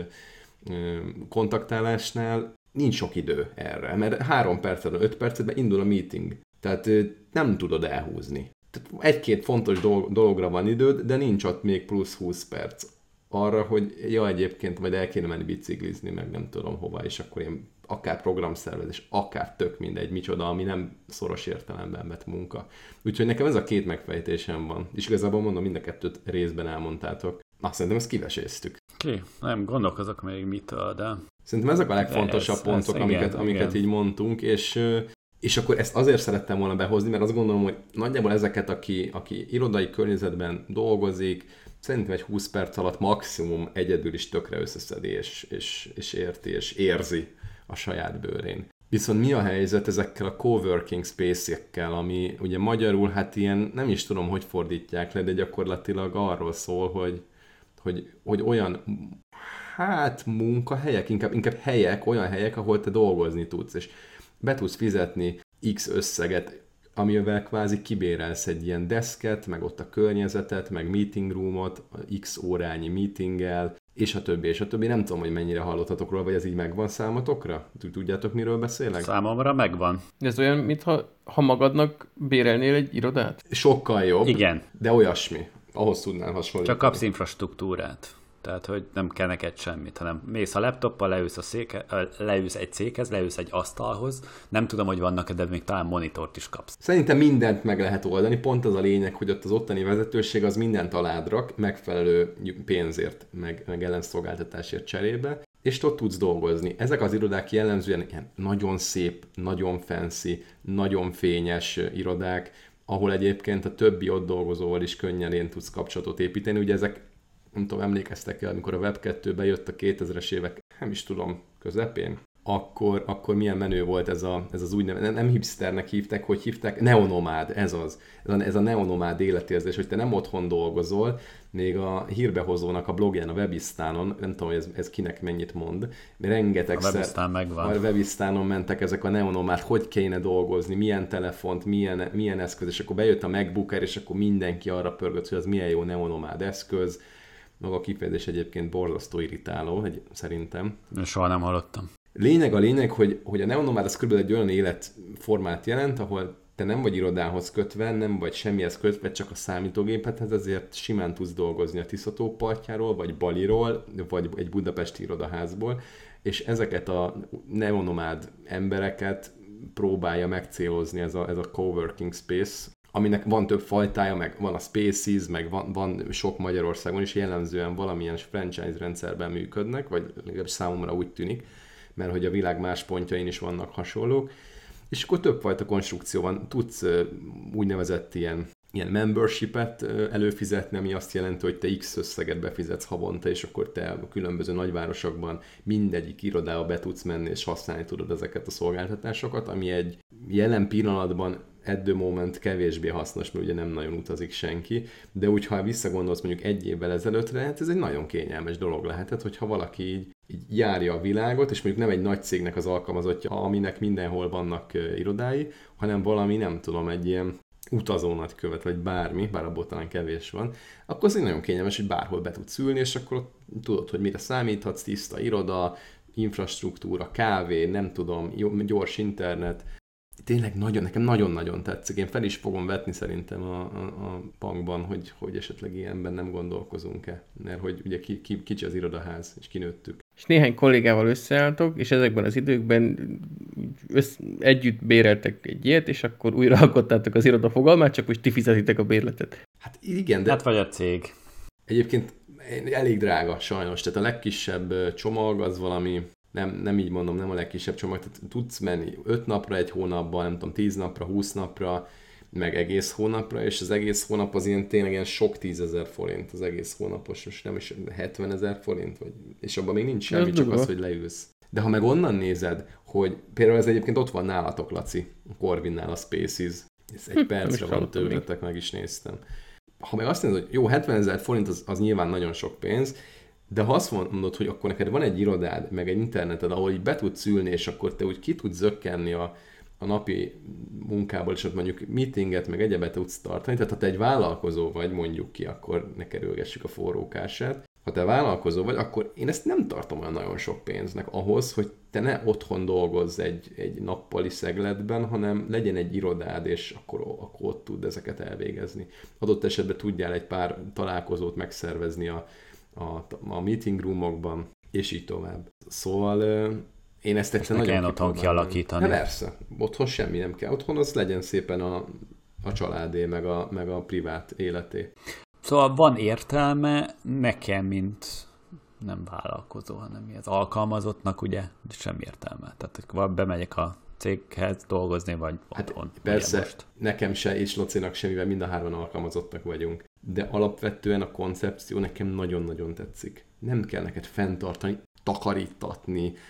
kontaktálásnál nincs sok idő erre, mert három percet, öt percetben indul a meeting, tehát nem tudod elhúzni. Tehát egy-két fontos dologra van időd, de nincs ott még plusz húsz perc arra, hogy ja, egyébként majd el kéne menni biciklizni, meg nem tudom hova, és akkor én akár programszervezés, akár tök mindegy, micsoda, ami nem szoros értelemben vett munka. Úgyhogy nekem ez a két megfejtésem van. És igazából mondom, mind a kettőt részben elmondtátok. Azt szerintem ezt kiveséztük. Oké, okay. Nem gondolkozok még mitől, de... Szerintem ezek a legfontosabb ez, pontok, ez, amiket, igen, amiket igen. így mondtunk, és, és akkor ezt azért szerettem volna behozni, mert azt gondolom, hogy nagyjából ezeket, aki, aki irodai környezetben dolgozik, szerintem egy húsz perc alatt maximum egyedül is tökre összeszedi, és, és, és érti, és érzi a saját bőrén. Viszont mi a helyzet ezekkel a coworking space-ekkel, ami ugye magyarul, hát ilyen, nem is tudom, hogy fordítják le, de gyakorlatilag arról szól, hogy, hogy, hogy olyan, hát munkahelyek, inkább, inkább helyek, olyan helyek, ahol te dolgozni tudsz, és be tudsz fizetni X összeget, amivel kvázi kibérelsz egy ilyen deszket, meg ott a környezetet, meg meeting roomot, X órányi meetinggel, és a többi, és a többi. Nem tudom, hogy mennyire hallottatok róla, vagy ez így megvan számotokra? Tudjátok, miről beszélek? Számomra megvan. Ez olyan, mintha ha magadnak bérelnél egy irodát? Sokkal jobb, Igen. De olyasmi. Ahhoz tudnál hasonlítani. Csak kapsz infrastruktúrát. Tehát, hogy nem kell neked semmit, hanem mész a laptoppal, leülsz, a széke, leülsz egy székhez, leülsz egy asztalhoz. Nem tudom, hogy vannak, de még talán monitort is kapsz. Szerintem mindent meg lehet oldani. Pont az a lényeg, hogy ott az ottani vezetőség az mindent alád rak, megfelelő pénzért, meg, meg ellenszolgáltatásért cserébe, és ott tudsz dolgozni. Ezek az irodák jellemzően ilyen nagyon szép, nagyon fancy, nagyon fényes irodák, ahol egyébként a többi ott dolgozóval is könnyen tudsz kapcsolatot építeni. Ugye ezek, nem tudom, emlékeztek el, amikor a web kettő bejött a kétezres évek, nem is tudom, közepén, akkor, akkor milyen menő volt ez, a, ez az úgynevezett, nem hipsternek hívták, hogy hívták, neonomád, ez az. Ez a, ez a neonomád életérzés, hogy te nem otthon dolgozol, még a hírbehozónak a blogján, a Webisztánon, nem tudom, hogy ez, ez kinek mennyit mond, rengetegszer a Webisztán megvan. A Webisztánon mentek ezek a neonomád, hogy kéne dolgozni, milyen telefont, milyen, milyen eszköz, és akkor bejött a MacBook Air, és akkor mindenki arra pörgött, hogy az milyen jó neonomád eszköz. Maga a kifejezés egyébként borzasztó irritáló, egy, szerintem. Soha nem hallottam. Lényeg a lényeg, hogy, hogy a neonomád az körülbelül egy olyan életformát jelent, ahol te nem vagy irodához kötve, nem vagy semmihez kötve, csak a számítógépedhez, ezért simán tudsz dolgozni a Tiszató partjáról, vagy Baliról, vagy egy budapesti irodaházból, és ezeket a neonomád embereket próbálja megcélozni ez a, ez a coworking space, aminek van több fajtája, meg van a Spaces, meg van, van sok Magyarországon is, jellemzően valamilyen franchise rendszerben működnek, vagy legalábbis számomra úgy tűnik, mert hogy a világ más pontjain is vannak hasonlók, és akkor többfajta konstrukció van. Tudsz úgynevezett ilyen, ilyen membership-et előfizetni, ami azt jelenti, hogy te X összeget befizetsz havonta, és akkor te a különböző nagyvárosokban mindegyik irodába be tudsz menni, és használni tudod ezeket a szolgáltatásokat, ami egy jelen pillanatban at the moment kevésbé hasznos, mert ugye nem nagyon utazik senki, de úgy, ha visszagondolsz mondjuk egy évvel ezelőttre, hát ez egy nagyon kényelmes dolog lehetett, hogyha valaki így, így járja a világot, és mondjuk nem egy nagy cégnek az alkalmazottja, aminek mindenhol vannak uh, irodái, hanem valami, nem tudom, egy ilyen utazó nagykövet, vagy bármi, bár abból talán kevés van, akkor az egy nagyon kényelmes, hogy bárhol be tudsz ülni, és akkor tudod, hogy mire számíthatsz, tiszta iroda, infrastruktúra, kávé, nem tudom, gyors internet. Tényleg nagyon, nekem nagyon-nagyon tetszik. Én fel is fogom vetni szerintem a, a, a bankban, hogy, hogy esetleg ilyenben nem gondolkozunk-e. Mert hogy ugye ki, ki, kicsi az irodaház, és kinőttük. És néhány kollégával összeálltok, és ezekben az időkben össz, együtt béreltek egy ilyet, és akkor újra alkottátok az iroda fogalmát, csak most ti fizetitek a bérletet. Hát igen, de... Hát vagy a cég. Egyébként elég drága sajnos. Tehát a legkisebb csomag az valami... Nem, nem így mondom, nem a legkisebb csomag, tehát tudsz menni öt napra, egy hónapban, nem tudom, tíz napra, húsz napra, meg egész hónapra, és az egész hónap az ilyen tényleg ilyen sok tízezer forint az egész hónapos, most nem is hetvenezer forint, vagy, és abban még nincs semmi, csak az, hogy leülsz. De ha meg onnan nézed, hogy például ez egyébként ott van nálatok, Laci, a Corvinnál a Spaces, ez egy hm, percre van tőletek, meg is néztem. Ha meg azt nézed, hogy jó, hetvenezer forint az, az nyilván nagyon sok pénz, de ha azt mondod, hogy akkor neked van egy irodád, meg egy interneted, ahol így be tudsz ülni, és akkor te úgy ki tudsz zökkenni a, a napi munkából, és ott mondjuk meetinget, meg egyebet tudsz tartani, tehát ha te egy vállalkozó vagy, mondjuk ki, akkor ne kerülgessük a forrókását. Ha te vállalkozó vagy, akkor én ezt nem tartom olyan nagyon sok pénznek ahhoz, hogy te ne otthon dolgozz egy, egy nappali szegletben, hanem legyen egy irodád, és akkor, akkor ott tud ezeket elvégezni. Adott esetben tudjál egy pár találkozót megszervezni a A, a meeting roomokban, és így tovább. Szóval én ezt egyszerűen nagyon otthon kialakítani. Hát persze, otthon semmi nem kell. Otthon az legyen szépen a, a családé, meg a, meg a privát életé. Szóval van értelme nekem, mint nem vállalkozó, hanem mi az alkalmazottnak, ugye semmi értelme. Tehát hogy bemegyek a céghez dolgozni, vagy hát otthon. Persze, most. Nekem se, és Locinak se, mivel mind a hárman alkalmazottak vagyunk. De alapvetően a koncepció nekem nagyon-nagyon tetszik. Nem kell neked fenntartani, takarítatni,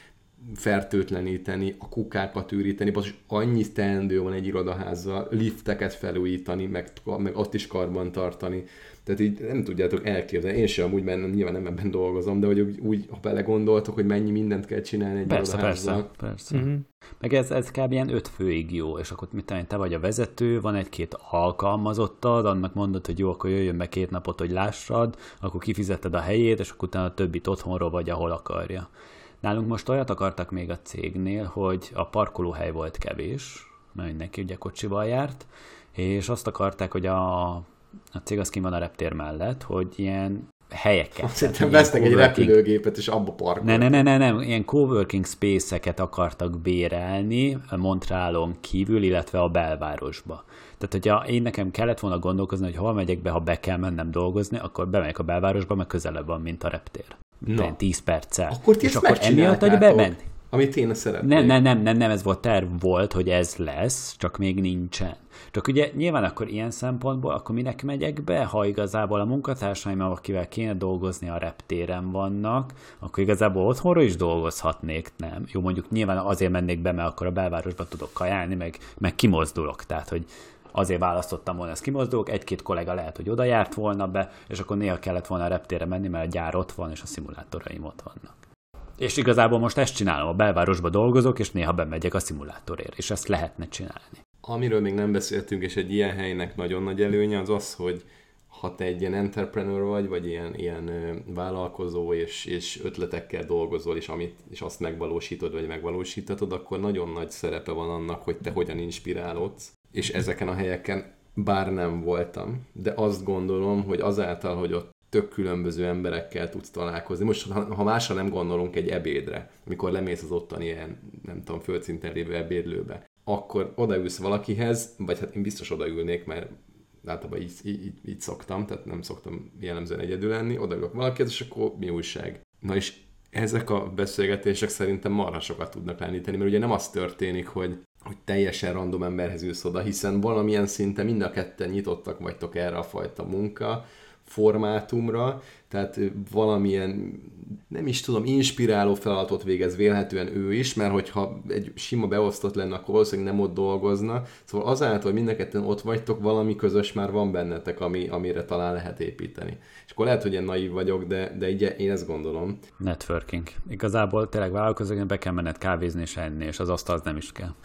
fertőtleníteni, a kukákat üríteni, basszus, annyi teendő van egy irodaházzal, lifteket felújítani, meg, meg ott is karban tartani. Tehát így nem tudjátok elképzelni. Én sem amúgy, mert nyilván nem ebben dolgozom, de hogy úgy, ha belegondoltok, hogy mennyi mindent kell csinálni egy persze, irodaházzal. Persze, persze. Uh-huh. Meg ez, ez kb. Ilyen öt főig jó, és akkor mit tudom, te vagy a vezető, van egy-két alkalmazottad, annak mondod, hogy jó, akkor jöjjön be két napot, hogy lássad, akkor kifizeted a helyét, és akkor utána a többit otthonról vagy, ahol akarja. Nálunk most olyat akartak még a cégnél, hogy a parkolóhely volt kevés, mert mindenki ugye kocsival járt, és azt akarták, hogy a, a cég az kint van a reptér mellett, hogy ilyen helyeket. Azt hittem vesznek egy repülőgépet, és abba parkolnak. Ne, ne, ne, ne, ne, ilyen coworking space-eket akartak bérelni Montrealon kívül, illetve a belvárosba. Tehát, hogyha én nekem kellett volna gondolkozni, hogy hol megyek be, ha be kell mennem dolgozni, akkor bemegyek a belvárosba, mert közelebb van, mint a reptér. No. tíz perccel. Akkor ti és ezt akkor emiatt, hogy bemenni. Amit én szeretnék. Nem, nem, nem, nem, nem, ez volt terv volt, hogy ez lesz, csak még nincsen. Csak ugye nyilván akkor ilyen szempontból, akkor minek megyek be, ha igazából a munkatársaim, akivel kéne dolgozni, a reptéren vannak, akkor igazából otthonról is dolgozhatnék, nem? Jó, mondjuk nyilván azért mennék be, mert akkor a belvárosba tudok kajálni, meg, meg kimozdulok, tehát, hogy azért választottam volna, ezt kimozdulok, egy-két kollega lehet, hogy oda járt volna be, és akkor néha kellett volna a reptérre menni, mert a gyár ott van, és a szimulátoraim ott vannak. És igazából most ezt csinálom, a belvárosba dolgozok, és néha bemegyek a szimulátorért, és ezt lehetne csinálni. Amiről még nem beszéltünk, és egy ilyen helynek nagyon nagy előnye az az, hogy ha te egy ilyen entrepreneur vagy, vagy ilyen, ilyen vállalkozó, és, és ötletekkel dolgozol, és, amit, és azt megvalósítod, vagy megvalósítatod, akkor nagyon nagy szerepe van annak, hogy te hogyan inspirálódsz. És ezeken a helyeken bár nem voltam, de azt gondolom, hogy azáltal, hogy ott tök különböző emberekkel tudsz találkozni. Most, ha, ha másra nem gondolunk egy ebédre, amikor lemész az ottani ilyen, nem tudom, földszinten lévő ebédlőbe, akkor odaülsz valakihez, vagy hát én biztos odaülnék, mert általában így, így, így, így szoktam, tehát nem szoktam jellemzően egyedül lenni, odaülök valakihez, és akkor mi újság. Na és ezek a beszélgetések szerintem marha sokat tudnak lendíteni, mert ugye nem az történik, hogy hogy teljesen random emberhez ülsz oda, hiszen valamilyen szinten mind a ketten nyitottak vagytok erre a fajta munka formátumra, tehát valamilyen, nem is tudom, inspiráló feladatot végez vélhetően ő is, mert hogyha egy sima beosztott lenne, akkor valószínűleg nem ott dolgozna. Szóval azáltal, hogy mind a ketten ott vagytok, valami közös már van bennetek, ami, amire talán lehet építeni. És akkor lehet, hogy ilyen naív vagyok, de, de így én ezt gondolom. Networking. Igazából tényleg vállalkozóként be kell menned kávézni és enni, és az asztal nem is kell.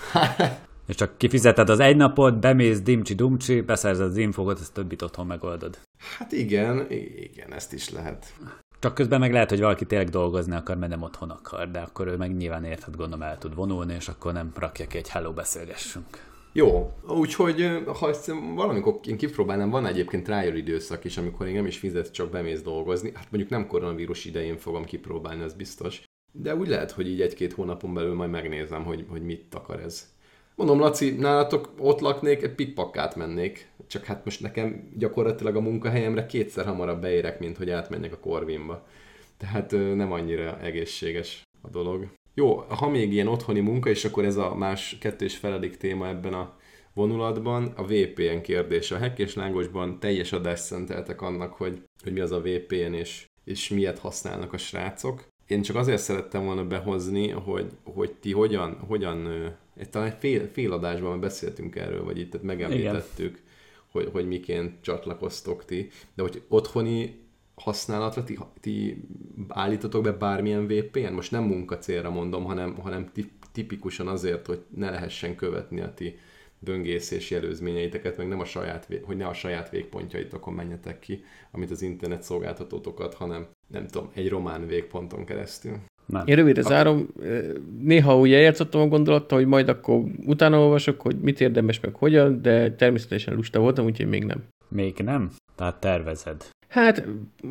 És csak kifizeted az egy napot, bemész dimcsi-dumcsi, beszerzed az infogot, ezt többit otthon megoldod. Hát igen, igen, ezt is lehet. Csak közben meg lehet, hogy valaki tényleg dolgozni akar, mert nem otthon akar, de akkor ő meg nyilván érted, gondolom el tud vonulni, és akkor nem rakja ki egy hello, beszélgessünk. Jó, úgyhogy ha ezt valamikor én kipróbálnám, van egyébként trial időszak is, amikor én nem is fizet, csak bemész dolgozni. Hát mondjuk nem koronavírus idején fogom kipróbálni, az biztos. De úgy lehet, hogy így egy-két hónapon belül majd megnézem, hogy, hogy mit akar ez. Mondom, Laci, nálatok ott laknék, egy pikpakkát mennék. Csak hát most nekem gyakorlatilag a munkahelyemre kétszer hamarabb beérek, mint hogy átmenjek a Corvinba. Tehát nem annyira egészséges a dolog. Jó, ha még ilyen otthoni munka, és akkor ez a más kettő és feledik téma ebben a vonulatban, a vé pé en kérdése. A Hack és Lángosban teljes adást szenteltek annak, hogy, hogy mi az a vé pé en, és, és miért használnak a srácok. Én csak azért szerettem volna behozni, hogy, hogy ti hogyan, hogyan talán egy fél, fél adásban beszéltünk erről, vagy itt megemlítettük, hogy, hogy miként csatlakoztok ti, de hogy otthoni használatra ti, ti állítotok be bármilyen vé pé en? Most nem munkacélra mondom, hanem, hanem tipikusan azért, hogy ne lehessen követni a ti böngészési előzményeiteket, meg nem a saját, hogy ne a saját végpontjaitokon menjetek ki, amit az internet szolgáltatótokat, hanem nem tudom, egy román végponton keresztül. Nem. Én rövidre zárom, néha úgy eljátszottam a gondolattal, hogy majd akkor utána olvasok, hogy mit érdemes meg hogyan, de természetesen lusta voltam, úgyhogy még nem. Még nem? Tehát tervezed? Hát,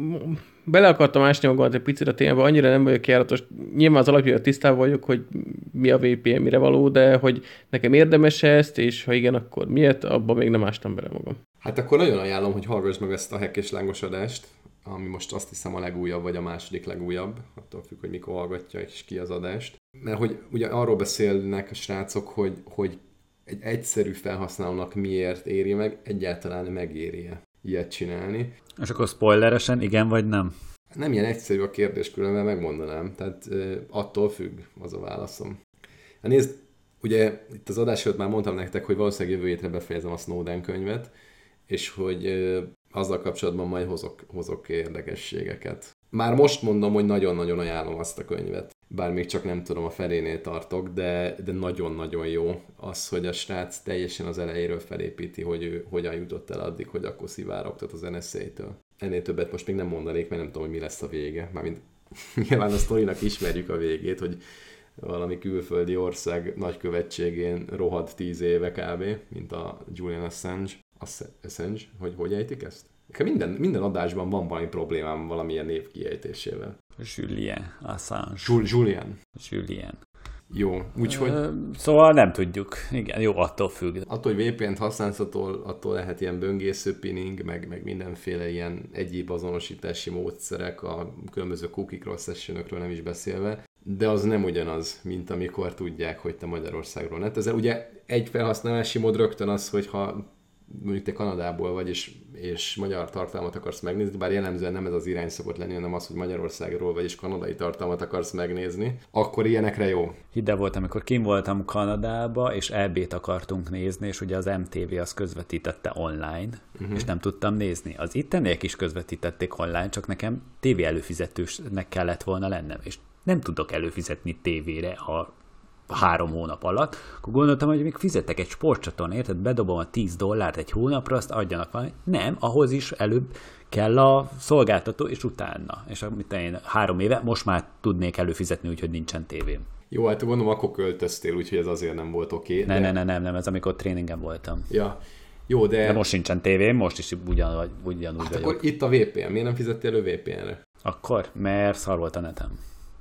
bele akartam ásni magamat egy picit a témába, annyira nem vagyok járatos. Nyilván az alapjára tisztában vagyok, hogy mi a vé pé en, mire való, de hogy nekem érdemes ezt, és ha igen, akkor miért, abban még nem ástam bele magam. Hát akkor nagyon ajánlom, hogy hallgass meg ezt a Hack és Lángos adást, ami most azt hiszem a legújabb, vagy a második legújabb, attól függ, hogy mikor hallgatja és ki az adást. Mert hogy ugye arról beszélnek a srácok, hogy, hogy egy egyszerű felhasználónak miért éri meg, egyáltalán megéri-e ilyet csinálni. És akkor spoileresen igen vagy nem? Nem ilyen egyszerű a kérdés, különben megmondanám. Tehát attól függ, az a válaszom. Hát nézd, ugye itt az adás előtt már mondtam nektek, hogy valószínűleg jövő hétre befejezem a Snowden könyvet, és hogy azzal kapcsolatban majd hozok, hozok érdekességeket. Már most mondom, hogy nagyon-nagyon ajánlom azt a könyvet. Bár még csak nem tudom, a felénél tartok, de, de nagyon-nagyon jó az, hogy a srác teljesen az elejéről felépíti, hogy ő hogyan jutott el addig, hogy akkor szivárogtat az en es á-től. Ennél többet most még nem mondanék, mert nem tudom, hogy mi lesz a vége. Mármint nyilván a sztorinak ismerjük a végét, hogy valami külföldi ország nagykövetségén rohad tíz éve kb., mint a Julian Assange. Assange? Hogy hogy ejtik ezt? Minden, minden adásban van valami problémám valamilyen név kiejtésével. Julien Assange. Jul- Julian. Julien. Jó, úgyhogy... Ö, szóval nem tudjuk. Igen, jó, attól függ. Attól, hogy vé pé en-t használsz, attól, attól lehet ilyen böngésző pinning, meg, meg mindenféle ilyen egyéb azonosítási módszerek, a különböző cookie-król, sessionökről nem is beszélve, de az nem ugyanaz, mint amikor tudják, hogy te Magyarországról netezel. Ugye egy felhasználási mód rögtön az, hogyha mondjuk te Kanadából vagy, és, és magyar tartalmat akarsz megnézni, bár jellemzően nem ez az irány szokott lenni, hanem az, hogy Magyarországról vagy, és kanadai tartalmat akarsz megnézni, akkor ilyenekre jó. Hidd el volt, amikor kim voltam Kanadába, és é bét akartunk nézni, és ugye az em té vé az közvetítette online, uh-huh. és nem tudtam nézni. Az itteniek is közvetítették online, csak nekem tévé előfizetősnek kellett volna lennem, és nem tudok előfizetni tévére a három hónap alatt, akkor gondoltam, hogy még fizettek egy sportcsatorn, érted? Bedobom a tíz dollárt egy hónapra, azt adjanak valami. Nem, ahhoz is előbb kell a szolgáltató, és utána. És amit én három éve, most már tudnék előfizetni, úgyhogy nincsen tévém. Jó, hát gondolom, akkor költöztél, úgyhogy ez azért nem volt oké. Okay, de... Ne, ne, ne, nem, nem, ez amikor tréningen voltam. Ja, jó, de... De most sincsen tévém, most is ugyan, ugyanúgy hát vagyok. Akkor itt a vé pé en, miért nem fizettél elő vé pé en-re? Akkor, mert szar volt a netem.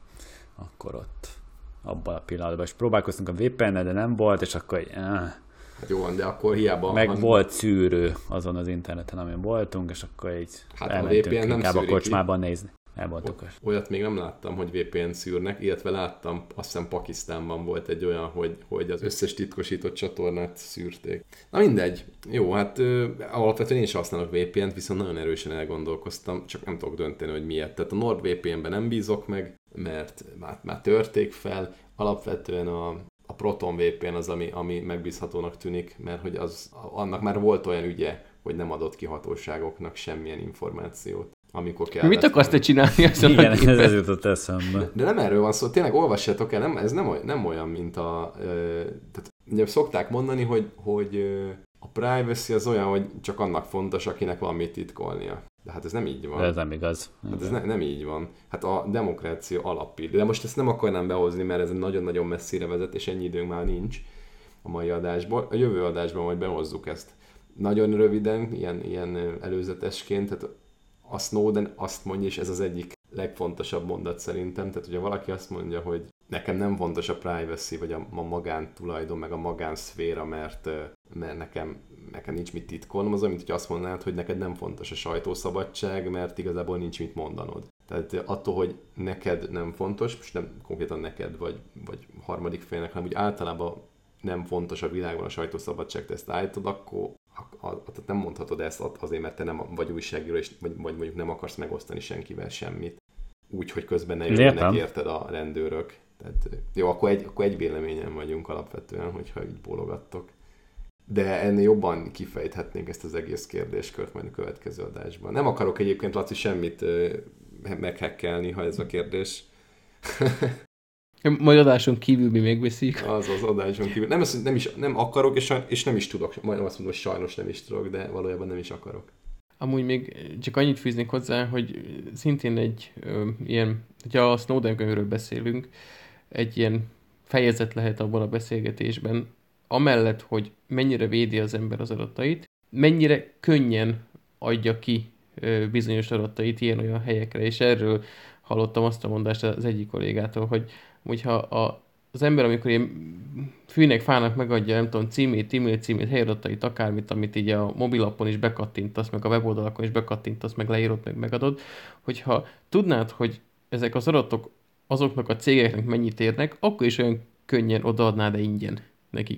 Akkor ott. Abban a pillanatban. És próbálkoztunk a vé pé en-nel, de nem volt, és akkor egy, eh. Hát jó, de akkor hiába... Meg az... volt szűrő azon az interneten, amin voltunk, és akkor így hát elmentünk a vé pé en nem inkább a kocsmában ki. nézni. Elmondtuk. Olyat még nem láttam, hogy vé pé en szűrnek, illetve láttam, azt hiszem Pakisztánban volt egy olyan, hogy, hogy az összes titkosított csatornát szűrték. Na mindegy. Jó, hát ö, alapvetően én is használok vé pé en-t, viszont nagyon erősen elgondolkoztam, csak nem tudok dönteni, hogy miért. Tehát a NordVPN-ben nem bízok meg, mert már, már törték fel. Alapvetően a, a Proton vé pé en az, ami, ami megbízhatónak tűnik, mert hogy az, annak már volt olyan ügye, hogy nem adott ki hatóságoknak semmilyen információt, amikor kell. Mit akarsz te csinálni? Igen, ez, ez jutott eszembe. De nem erről van szó, tényleg olvassátok el, nem, ez nem, olyan, nem olyan, mint a... Ö, tehát ugye szokták mondani, hogy, hogy ö, a privacy az olyan, hogy csak annak fontos, akinek van mit titkolnia. De hát ez nem így van. De ez nem igaz. Hát ez ne, nem így van. Hát a demokrácia alapít. De most ezt nem akarnám behozni, mert ez nagyon-nagyon messzire vezet, és ennyi időnk már nincs a mai adásból. A jövő adásban majd behozzuk ezt. Nagyon röviden, ilyen, ilyen előzetesként, tehát a Snowden azt mondja, és ez az egyik legfontosabb mondat szerintem, tehát hogyha valaki azt mondja, hogy nekem nem fontos a privacy, vagy a, a magántulajdon, meg a magánszféra, mert, mert nekem, nekem nincs mit titkolnom, az olyan, mint hogy azt mondanád, hogy neked nem fontos a sajtószabadság, mert igazából nincs mit mondanod. Tehát attól, hogy neked nem fontos, most nem konkrétan neked, vagy, vagy harmadik félnek, hanem úgy általában nem fontos a világban a sajtószabadság, te ezt állítod, akkor a, a, tehát nem mondhatod ezt azért, mert te nem vagy újságíró, és, vagy, vagy mondjuk nem akarsz megosztani senkivel semmit. Úgy, hogy közben ne jönnek érted a rendőrök. Tehát, jó, akkor egy, akkor egy véleményen vagyunk alapvetően, hogyha így bólogattok. De ennél jobban kifejthetnénk ezt az egész kérdéskört majd a következő adásban. Nem akarok egyébként, Laci, semmit uh, meghekkelni, ha ez a kérdés. Majd adáson kívül mi még beszéljük. Az az adáson kívül. Nem, nem, is, nem akarok, és, és nem is tudok. Majd azt mondom, hogy sajnos nem is tudok, de valójában nem is akarok. Amúgy még csak annyit fűznék hozzá, hogy szintén egy ö, ilyen, hogyha a Snowden könyvről beszélünk, egy ilyen fejezet lehet abban a beszélgetésben, amellett, hogy mennyire védi az ember az adatait, mennyire könnyen adja ki ö, bizonyos adatait ilyen-olyan helyekre, és erről hallottam azt a mondást az egyik kollégától, hogy hogyha a, az ember, amikor ilyen fűnek, fának megadja, nem tudom, címét, e-mail címét, helyadatait, akármit, amit így a mobilapon is bekattintasz, meg a weboldalakon is bekattintasz, meg leírod, meg megadod, hogyha tudnád, hogy ezek az adatok azoknak a cégeknek mennyit érnek, akkor is olyan könnyen odaadnád ingyen nekik.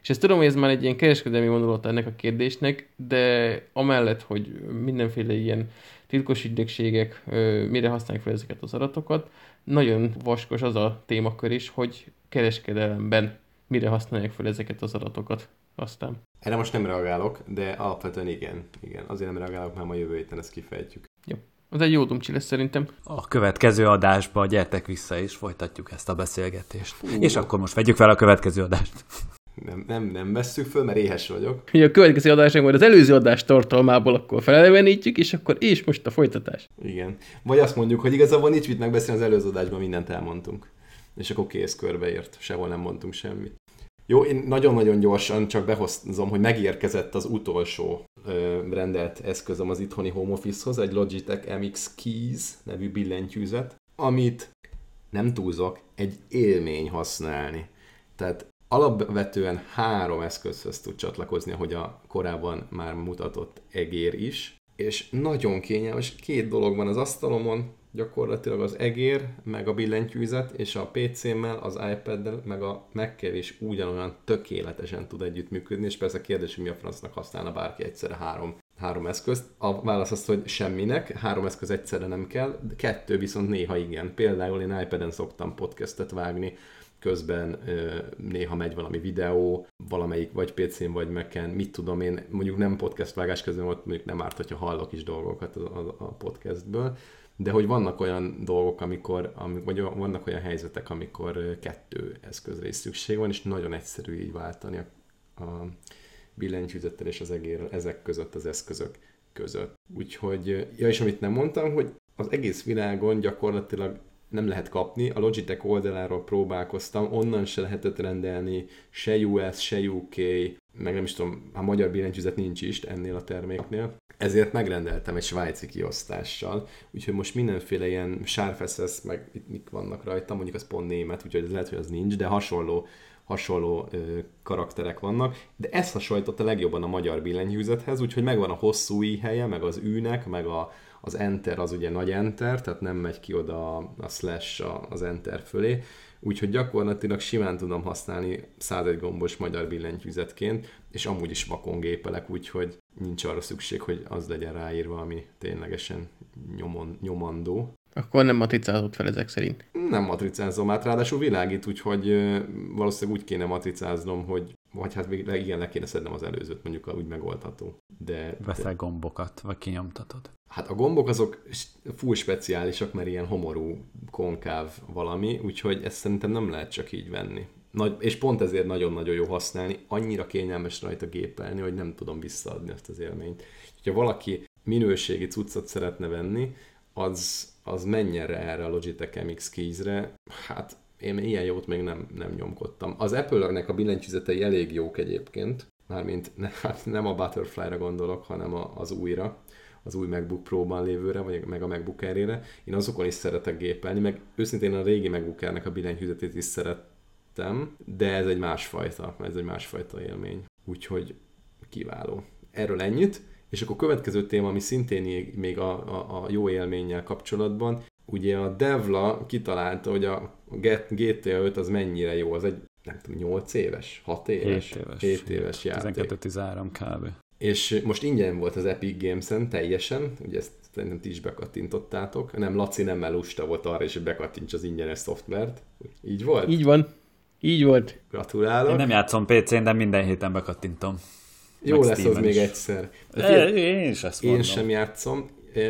És ezt tudom, hogy ez már egy ilyen kereskedelmi vonulata ennek a kérdésnek, de amellett, hogy mindenféle ilyen titkos ügynökségek mire használják fel ezeket az adatokat, nagyon vaskos az a témakör is, hogy kereskedelemben mire használják fel ezeket az adatokat aztán. Erre most nem reagálok, de alapvetően igen. igen. Azért nem reagálok, mert ma jövő héten ezt kifejtjük. Jó. Az egy jó dumcsi lesz szerintem. A következő adásba gyertek vissza, és folytatjuk ezt a beszélgetést. Fú. És akkor most vegyük fel a következő adást. Nem, nem, nem vesszük föl, mert éhes vagyok. Ugye a következő adásunk majd az előző adás tartalmából akkor felelevenítjük, és akkor és most a folytatás. Igen. Vagy azt mondjuk, hogy igazából nincs mit megbeszélni, az előző adásban mindent elmondtunk. És akkor kész, körbeért. Sehol nem mondtunk semmit. Jó, én nagyon-nagyon gyorsan csak behozom, hogy megérkezett az utolsó ö, rendelt eszközöm az itthoni home office-hoz, egy Logitech em iksz Keys nevű billentyűzet, amit nem túlzok, egy élmény használni. Tehát alapvetően három eszközhöz tud csatlakozni, ahogy a korábban már mutatott egér is, és nagyon kényelmes, két dolog van az asztalomon, gyakorlatilag az egér, meg a billentyűzet, és a pé cémmel, az iPaddel, meg a Mac-kel is ugyanolyan tökéletesen tud együttműködni, és persze kérdés, hogy mi a francnak használna bárki egyszerre három, három eszközt. A válasz az, hogy semminek, három eszköz egyszerre nem kell, de kettő viszont néha igen. Például én iPaden szoktam podcastet vágni, közben néha megy valami videó, valamelyik vagy pé cén, vagy Mac-en, mit tudom én, mondjuk nem podcast vágás közben, ott mondjuk nem árt, hogyha hallok is dolgokat a, a podcastből, de hogy vannak olyan dolgok, amikor, vagy vannak olyan helyzetek, amikor kettő eszközre is szükség van, és nagyon egyszerű így váltani a, a billentyűzettel és az egérrel ezek között, az eszközök között. Úgyhogy, ja, és amit nem mondtam, hogy az egész világon gyakorlatilag nem lehet kapni, a Logitech oldaláról próbálkoztam, onnan se lehetett rendelni, se u es, se u ká, meg nem is tudom, a magyar billentyűzet nincs is ennél a terméknél, ezért megrendeltem egy svájci kiosztással, úgyhogy most mindenféle ilyen Sharp-es, meg itt mik vannak rajta, mondjuk az pont német, úgyhogy ez lehet, hogy az nincs, de hasonló, hasonló ö, karakterek vannak, de ez hasonlított a legjobban a magyar billentyűzethez, úgyhogy megvan a hosszú i helye, meg az űnek, meg a, az enter az ugye nagy enter, tehát nem megy ki oda a, a slash a, az enter fölé, úgyhogy gyakorlatilag simán tudom használni százegy gombos magyar billentyűzetként, és amúgy is vakon gépelek, úgyhogy nincs arra szükség, hogy az legyen ráírva, ami ténylegesen nyomon, nyomandó. Akkor nem matricázott fel ezek szerint? Nem matricázom át, ráadásul világít, úgyhogy valószínűleg úgy kéne matricáznom, hogy vagy hát igen, le kéne szednem az előzőt, mondjuk úgy megoldható. De, Veszel de... gombokat, vagy kinyomtatod? Hát a gombok azok full speciálisak, mert ilyen homorú, konkáv valami, úgyhogy ezt szerintem nem lehet csak így venni. Nagy, és pont ezért nagyon-nagyon jó használni, annyira kényelmes rajta gépelni, hogy nem tudom visszaadni ezt az élményt. Ha valaki minőségi cuccot szeretne venni, az, az menjen erre a Logitech em iksz Keys-re, hát én ilyen jót még nem, nem nyomkodtam. Az Apple-nek a billentyűzetei elég jók egyébként, mármint ne, hát nem a Butterfly-ra gondolok, hanem a, az újra, az új MacBook Pro-ban lévőre, vagy meg a MacBook Air-ére. Én azokon is szeretek gépelni, meg őszintén a régi MacBook Air-nek a billentyűzetét is szerettem, de ez egy másfajta, ez egy másfajta élmény. Úgyhogy kiváló. Erről ennyit, és akkor a következő téma, ami szintén még a, a, a jó élménnyel kapcsolatban, ugye a Devla kitalálta, hogy a gé té á öt az mennyire jó, az egy nem tudom, nyolc éves, hat éves, hét éves, hét éves játék. tizenkettő tizenhárom kb. És most ingyen volt az Epic Games-en teljesen, ugye ezt szerintem ti is bekattintottátok. Nem, Laci nem elusta volt arra is, hogy bekattints az ingyenes szoftvert. Így volt? Így van. Így volt. Gratulálok. Én nem játszom pé cén, de minden héten bekattintom. Jó meg lesz Steam-en az még is. egyszer. E, én is ezt mondom. Én sem játszom,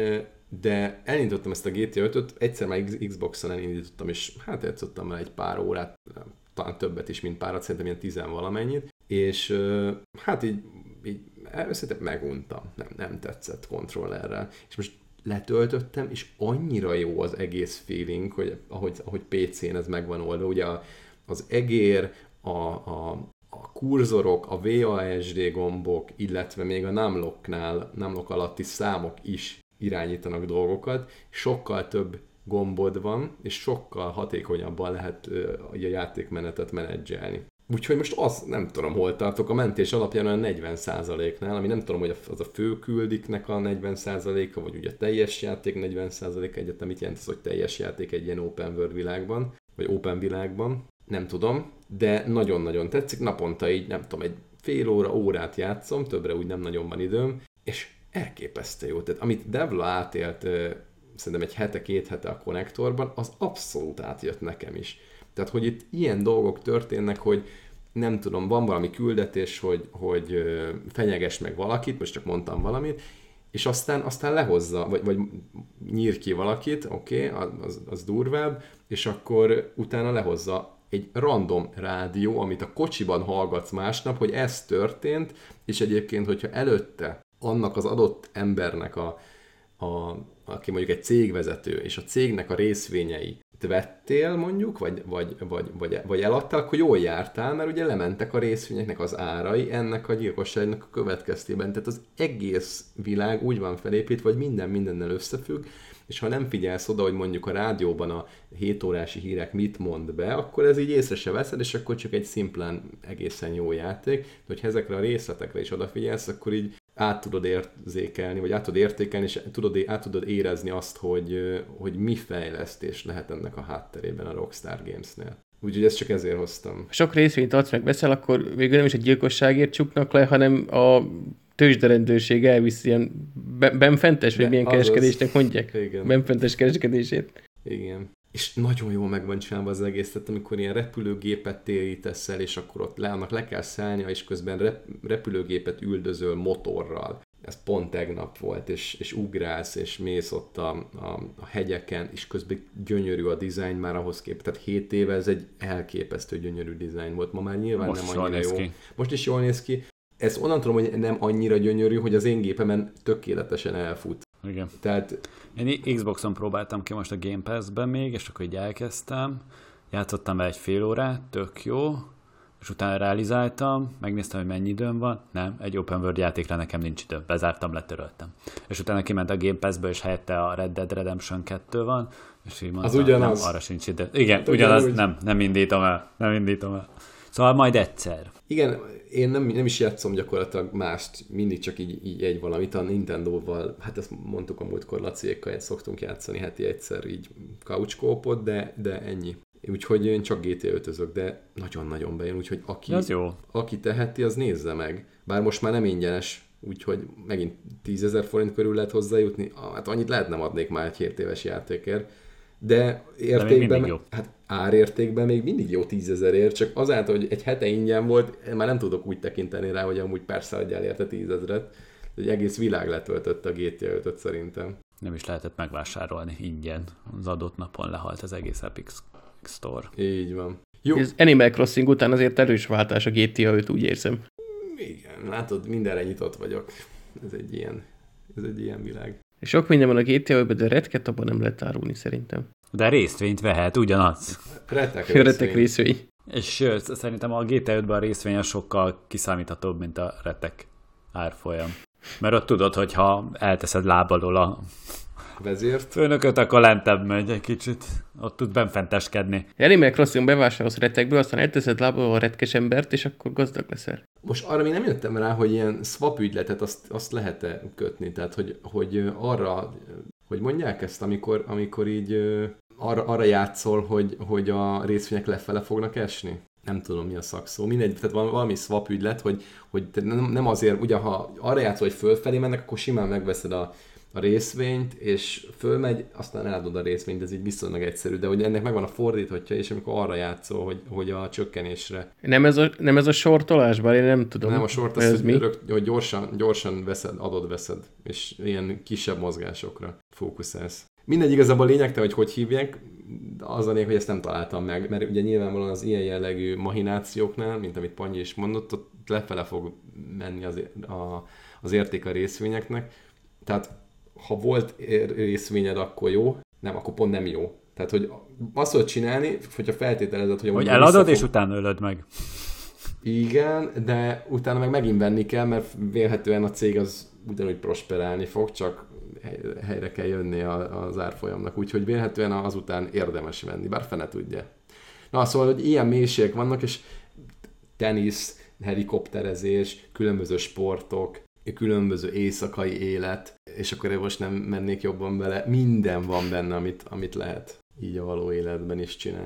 de elindítottam ezt a gé té á ötöt, egyszer már Xboxon elindítottam, és hát játszottam már egy pár órát, talán többet is, mint párat, szerintem ilyen tizen valamennyit, és hát így, így szerintem meguntam, nem, nem tetszett kontrollerrel. És most letöltöttem, és annyira jó az egész feeling, hogy ahogy, ahogy pé cén ez megvan oldva, ugye az egér, a, a, a kurzorok, a vé á es dé gombok, illetve még a numlocknál, numlock alatti számok is irányítanak dolgokat, sokkal több gombod van, és sokkal hatékonyabban lehet a játékmenetet menedzselni. Úgyhogy most azt nem tudom, hol tartok, a mentés alapján olyan negyven százaléknál, ami nem tudom, hogy az a főküldiknek a negyven százaléka, vagy ugye a teljes játék negyven százaléka, egyetem mit jelent az, hogy teljes játék egy ilyen open world világban, vagy open világban. nem tudom, de nagyon-nagyon tetszik, naponta így, nem tudom, egy fél óra, órát játszom, többre úgy nem nagyon van időm, és elképesztő jó. Tehát amit Devla átélt, szerintem egy hete, két hete a konnektorban, az abszolút átjött nekem is. Tehát, hogy itt ilyen dolgok történnek, hogy nem tudom, van valami küldetés, hogy, hogy fenyeges meg valakit, most csak mondtam valamit, és aztán, aztán lehozza, vagy, vagy nyír ki valakit, oké, okay, az, az durvább, és akkor utána lehozza egy random rádió, amit a kocsiban hallgatsz másnap, hogy ez történt, és egyébként, hogyha előtte annak az adott embernek, a, a, aki mondjuk egy cégvezető, és a cégnek a részvényei vettél mondjuk, vagy, vagy, vagy, vagy, vagy eladtál, akkor jól jártál, mert ugye lementek a részvényeknek az árai ennek a gyilkosságnak a következtében. Tehát az egész világ úgy van felépítve, hogy minden mindennel összefügg, és ha nem figyelsz oda, hogy mondjuk a rádióban a hét órási hírek mit mond be, akkor ez így észre se veszed, és akkor csak egy szimplán egészen jó játék. De hogyha ezekre a részletekre is odafigyelsz, akkor így át tudod érzékelni, vagy át tudod értékelni, és tudod, át tudod érezni azt, hogy, hogy mi fejlesztés lehet ennek a hátterében a Rockstar Games-nél. Úgyhogy ezt csak ezért hoztam. Sok részvényt adsz meg veszel, akkor végül nem is egy gyilkosságért csuknak le, hanem a tőzsderendőrség elvisz ilyen benfentes, vagy milyen kereskedésnek mondják? Igen. Benfentes kereskedését. Igen. És nagyon jól meg van csinálva az egész, tehát amikor ilyen repülőgépet térítesz el, és akkor ott le, annak le kell szállnia, és közben rep, repülőgépet üldözöl motorral. Ez pont tegnap volt, és, és ugrálsz, és mész ott a, a, a hegyeken, és közben gyönyörű a dizájn már ahhoz képest. Tehát hét éve ez egy elképesztő gyönyörű dizájn volt. Ma már nyilván Most nem annyira jó. Ki. Most is jól néz ki. Ezt onnan tudom, hogy nem annyira gyönyörű, hogy az én gépemen tökéletesen elfut. Igen. Tehát... Én Xboxon próbáltam ki most a Game Pass-ben még, és akkor így elkezdtem. Játszottam be egy fél órát, tök jó, és utána realizáltam, megnéztem, hogy mennyi időm van. Nem, egy open world játékra nekem nincs időm. Bezártam, letöröltem. És utána kiment a Game Pass-be, és helyette a Red Dead Redemption kettő van, és így mondtam, az ugyanaz. Nem, arra sincs idő. Igen, hát ugyanaz, ugyanaz nem, nem indítom el. Nem indítom el. Szóval majd egyszer. Igen, én nem, nem is játszom gyakorlatilag mást, mindig csak így, így egy valamit a Nintendo-val, hát ezt mondtuk a múltkor Laciékkal, szoktunk játszani heti egyszer így couch-kópot, de, de ennyi. Úgyhogy én csak gé té á ötözök, de nagyon-nagyon bejön, úgyhogy aki, jó. aki teheti, az nézze meg. Bár most már nem ingyenes, úgyhogy megint tízezer forint körül lehet hozzájutni, hát annyit lehet nem adnék már egy hét éves játékért. De értékben, de hát árértékben még mindig jó tízezerért, csak azáltal, hogy egy hete ingyen volt, már nem tudok úgy tekinteni rá, hogy amúgy persze adjál érte tízezret. Egy egész világ letöltött a gé té á ötöt szerintem. Nem is lehetett megvásárolni ingyen. Az adott napon lehalt az egész Epic Store. Így van. Jó. Ez Animal Crossing után azért erős váltás a gé té á öt, úgy érzem. Igen, látod, mindenre nyitott vagyok. Ez egy ilyen, ez egy ilyen világ. Sok minden van a gé té á ötben, de Redket abban nem lehet árulni szerintem. De részvényt vehet, ugyanaz. Retek részvény. Retek részvény. És szerintem a gé té á ötben a részvény sokkal kiszámíthatóbb, mint a Retek árfolyam. Mert ott tudod, hogy ha elteszed lábalól a vezért, főnököt, akkor lentebb megy egy kicsit. Ott tud benfenteskedni. Animal Crossing bevásárolsz Retekből, aztán elteszed lábalól a retkes embert, és akkor gazdag leszel. Most arra még nem jöttem rá, hogy ilyen swap ügyletet azt, azt lehet-e kötni, tehát hogy, hogy arra, hogy mondják ezt, amikor, amikor így arra, arra játszol, hogy, hogy a részvények lefele fognak esni? Nem tudom, mi a szakszó. Mindegy, tehát valami swap ügylet, hogy, hogy nem, nem azért, ugye ha arra játszol, hogy fölfelé mennek, akkor simán megveszed a, a részvényt, és fölmegy, aztán eladod a részvényt, ez így viszonylag egyszerű, de hogy ennek megvan a fordíthatja, és amikor arra játszol, hogy, hogy a csökkenésre. Nem ez a, nem ez a sortolás, bár én nem tudom. Nem, a sort az, hogy, örök, hogy gyorsan, gyorsan veszed, adod, veszed, és ilyen kisebb mozgásokra fókuszálsz. Mindegy, igazából lényegtelen, hogy hogy hívják, az a név, hogy ezt nem találtam meg, mert ugye nyilvánvalóan az ilyen jellegű mahinációknál, mint amit Panyi is mondott, ott lefele fog menni az, a, az érték a részvényeknek. Tehát ha volt részvényed, akkor jó, nem, akkor pont nem jó. Tehát, hogy azt tudod csinálni, hogyha feltételezed, hogy... Hogy eladod, és utána ölöd meg. Igen, de utána meg megint venni kell, mert vélhetően a cég az ugyanúgy prosperálni fog, csak helyre kell jönni az árfolyamnak, úgyhogy vélhetően azután érdemes venni, bár fene tudja. Na, szóval, hogy ilyen mélységek vannak, és tenisz, helikopterezés, különböző sportok, különböző éjszakai élet, és akkor én most nem mennék jobban bele, minden van benne, amit, amit lehet így a való életben is csinálni.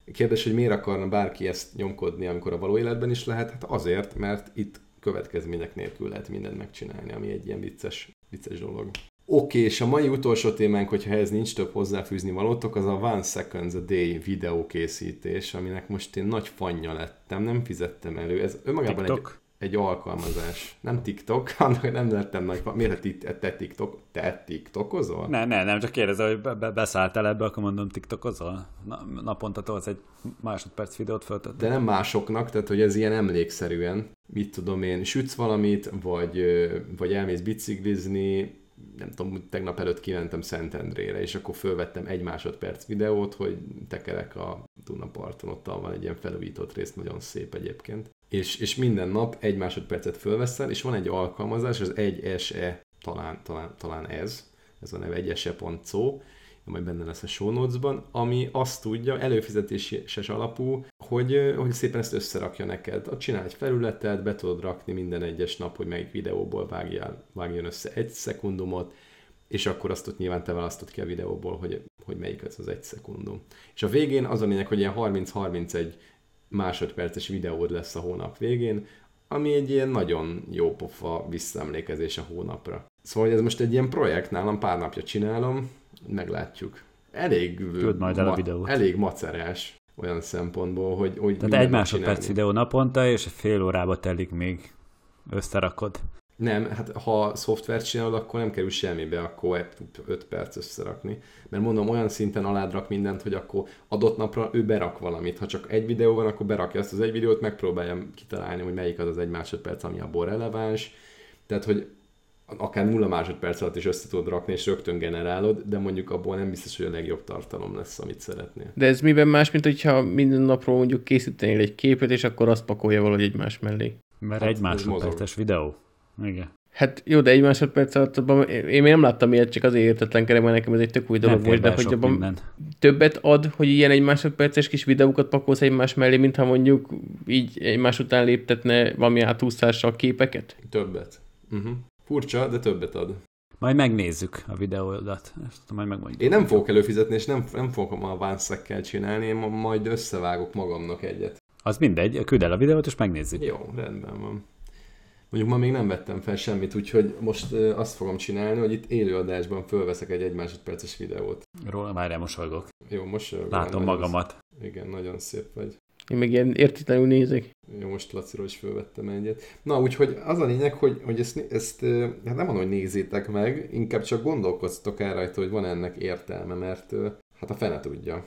Kérdés, hogy miért akarna bárki ezt nyomkodni, amikor a való életben is lehet? Hát azért, mert itt következmények nélkül lehet mindent megcsinálni, ami egy ilyen vicces, vicces dolog. Oké, és a mai utolsó témánk, hogyha ez nincs több hozzáfűzni valótok, az a One Seconds a Day videókészítés, aminek most én nagy fanja lettem, nem fizettem elő. Ez önmagában egy, egy alkalmazás. Nem TikTok, annak nem lettem nagy fanja. Miért te, te TikTok? Te TikTokozol? Ne, ne, nem, csak kérdezem, hogy be, be, beszálltál ebbe, akkor mondom TikTokozol? Na, naponta tolsz egy másodperc videót föltetni. De nem másoknak, tehát hogy ez ilyen emlékszerűen. Mit tudom én, sütsz valamit, vagy, vagy elmész biciklizni, nem tudom, tegnap előtt kimentem Szentendrére, és akkor fölvettem egy másodperc videót, hogy tekerek a Dunaparton, ott van egy ilyen felújított rész, nagyon szép egyébként. És, és minden nap egy másodpercet fölveszel, és van egy alkalmazás, az egy se, talán, talán, talán ez, ez a neve egy se pont co, majd benne lesz a show notes-ban, ami azt tudja, előfizetéses alapú, hogy, hogy szépen ezt összerakja neked. Csinálj egy felületet, be tudod rakni minden egyes nap, hogy melyik videóból vágjál, vágjon össze egy szekundumot, és akkor azt ott nyilván te választod ki a videóból, hogy, hogy melyik az az egy szekundum. És a végén az a lényeg, hogy ilyen harminc-harmincegy másodperces videód lesz a hónap végén, ami egy ilyen nagyon jó pofa visszaemlékezés a hónapra. Szóval ez most egy ilyen projekt, nálam pár napja csinálom, meglátjuk. Elég, majd el a videót. Elég macerás olyan szempontból, hogy, hogy tehát egy másodperc videó naponta, és fél órába telik még összerakod. Nem, hát ha szoftvert csinálod, akkor nem kerül semmibe, akkor öt perc összerakni. Mert mondom, olyan szinten alád rak mindent, hogy akkor adott napra ő berak valamit. Ha csak egy videó van, akkor berakja azt az egy videót, megpróbáljam kitalálni, hogy melyik az az egy másodperc, ami abból releváns. Tehát, hogy akár nulla másodperc alatt is össze tudod rakni, és rögtön generálod, de mondjuk abból nem biztos, hogy a legjobb tartalom lesz, amit szeretnél. De ez miben más, mint hogyha minden napról mondjuk készítenél egy képet, és akkor azt pakolja valahogy egymás mellé? Mert hát egy másodperces videó. Igen. Hát jó, de egy másodperc alatt abban, én még nem láttam ilyet, csak azért értetlenkedem, mert nekem ez egy tök új dolog most, de hogy abban minden. Többet ad, hogy ilyen egy másodperces kis videókat pakolsz egymás mellé, mintha mondjuk így egymás után léptetne valami átúszással képeket? Többet. Uh-huh. Furcsa, de többet ad. Majd megnézzük a videódat. Ezt majd megmondjuk. Én nem fogok előfizetni, és nem, nem fogom a One-Sekkel csinálni, én majd összevágok magamnak egyet. Az mindegy, küld el a videót, és megnézzük. Jó, rendben van. Mondjuk ma még nem vettem fel semmit, úgyhogy most ö, azt fogom csinálni, hogy itt élőadásban fölveszek egy egy másodperces videót. Róla már elmosolygok. Jó, mosolygok. Látom magamat. Szép. Igen, nagyon szép vagy. Én meg ilyen értetlenül nézek. Jó, most Laciról is fölvettem egyet. Na, úgyhogy az a lényeg, hogy, hogy ezt, ezt hát nem mondom, hogy nézzétek meg, inkább csak gondolkoztok el rajta, hogy van ennek értelme, mert hát a fene tudja.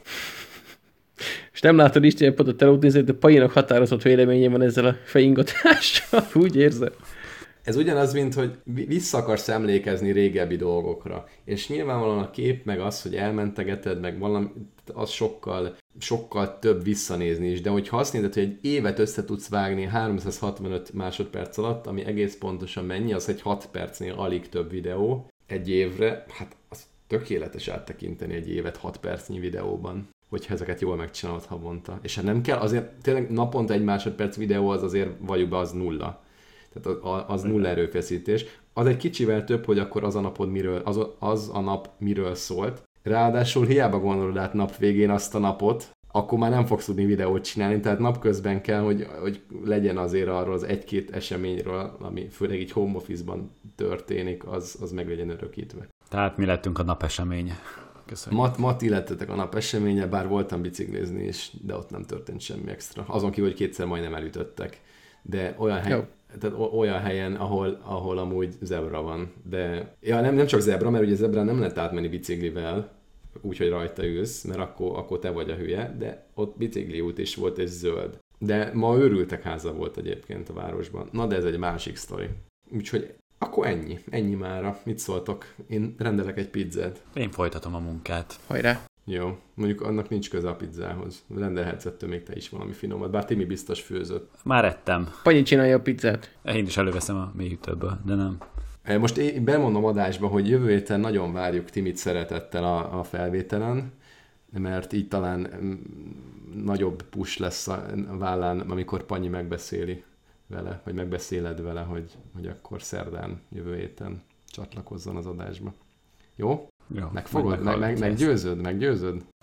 És nem látod Isten pont a telót, de Pajinak határozott véleménye van ezzel a fejingatással, úgy érzem. Ez ugyanaz, mint hogy vissza akarsz emlékezni régebbi dolgokra. És nyilvánvalóan a kép, meg az, hogy elmentegeted, meg valami, az sokkal, sokkal több visszanézni is. De hogyha azt nézed, hogy egy évet össze tudsz vágni háromszázhatvanöt másodperc alatt, ami egész pontosan mennyi, az egy hat percnél alig több videó egy évre, hát az tökéletes áttekinteni egy évet hat percnyi videóban, hogyha ezeket jól megcsinálod havonta. És ha nem kell, azért tényleg naponta egy másodperc videó az azért valljuk be, az nulla. Tehát az nulla erőfeszítés. Az egy kicsivel több, hogy akkor az a napod miről, az, az a nap miről szólt. Ráadásul hiába gondolod át nap végén azt a napot, akkor már nem fogsz tudni videót csinálni, tehát napközben kell, hogy, hogy legyen azért arról az egy-két eseményről, ami főleg így home office-ban történik, az, az meg legyen örökítve. Tehát mi lettünk a napesemény. Köszönjük. Mat, mat illettetek a nap eseménye, bár voltam biciklizni is, de ott nem történt semmi extra. Azon kívül, hogy kétszer majdnem elütöttek. De olyan, hely, tehát olyan helyen, ahol, ahol amúgy zebra van. De ja, nem, nem csak zebra, mert ugye zebra nem lehet átmenni biciklivel, úgyhogy rajta ülsz, mert akkor, akkor te vagy a hülye, de ott bicikliút is volt és zöld. De ma őrültek háza volt egyébként a városban. Na de ez egy másik sztori. Úgyhogy akkor ennyi. Ennyi mára. Mit szóltok? Én rendelek egy pizzát. Én folytatom a munkát. Hajrá! Jó. Mondjuk annak nincs köze a pizzához. Rendelhetsz ettől még te is valami finomat. Bár Timi biztos főzött. Már ettem. Panyi csinálja a pizzát. Én is előveszem a mélyhűtőből, de nem. Most én bemondom adásba, hogy jövő héten nagyon várjuk Timit szeretettel a, a felvételen, mert így talán nagyobb push lesz a vállán, amikor Panyi megbeszéli vele, vagy megbeszéled vele, hogy, hogy akkor szerdán jövő héten csatlakozzon az adásba. Jó? Jó. Megfogod? Meg, meg, meggyőzöd? Meggyőzöd?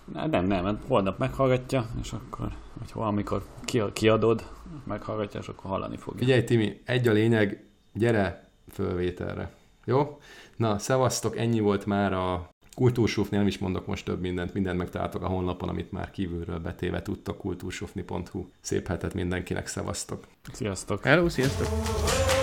Nem, nem, holnap meghallgatja, és akkor, vagy hol, amikor kiadod, meghallgatja, és akkor hallani fogja. Figyelj, Timi, egy a lényeg, gyere fölvételre. Jó? Na, szevasztok, ennyi volt már a Kultúrsufni, nem is mondok most több mindent, mindent megtaláltok a honlapon, amit már kívülről betéve tudtok, kultúrsufni pont hu. Szép hetet mindenkinek, szevasztok! Sziasztok! Hello, sziasztok!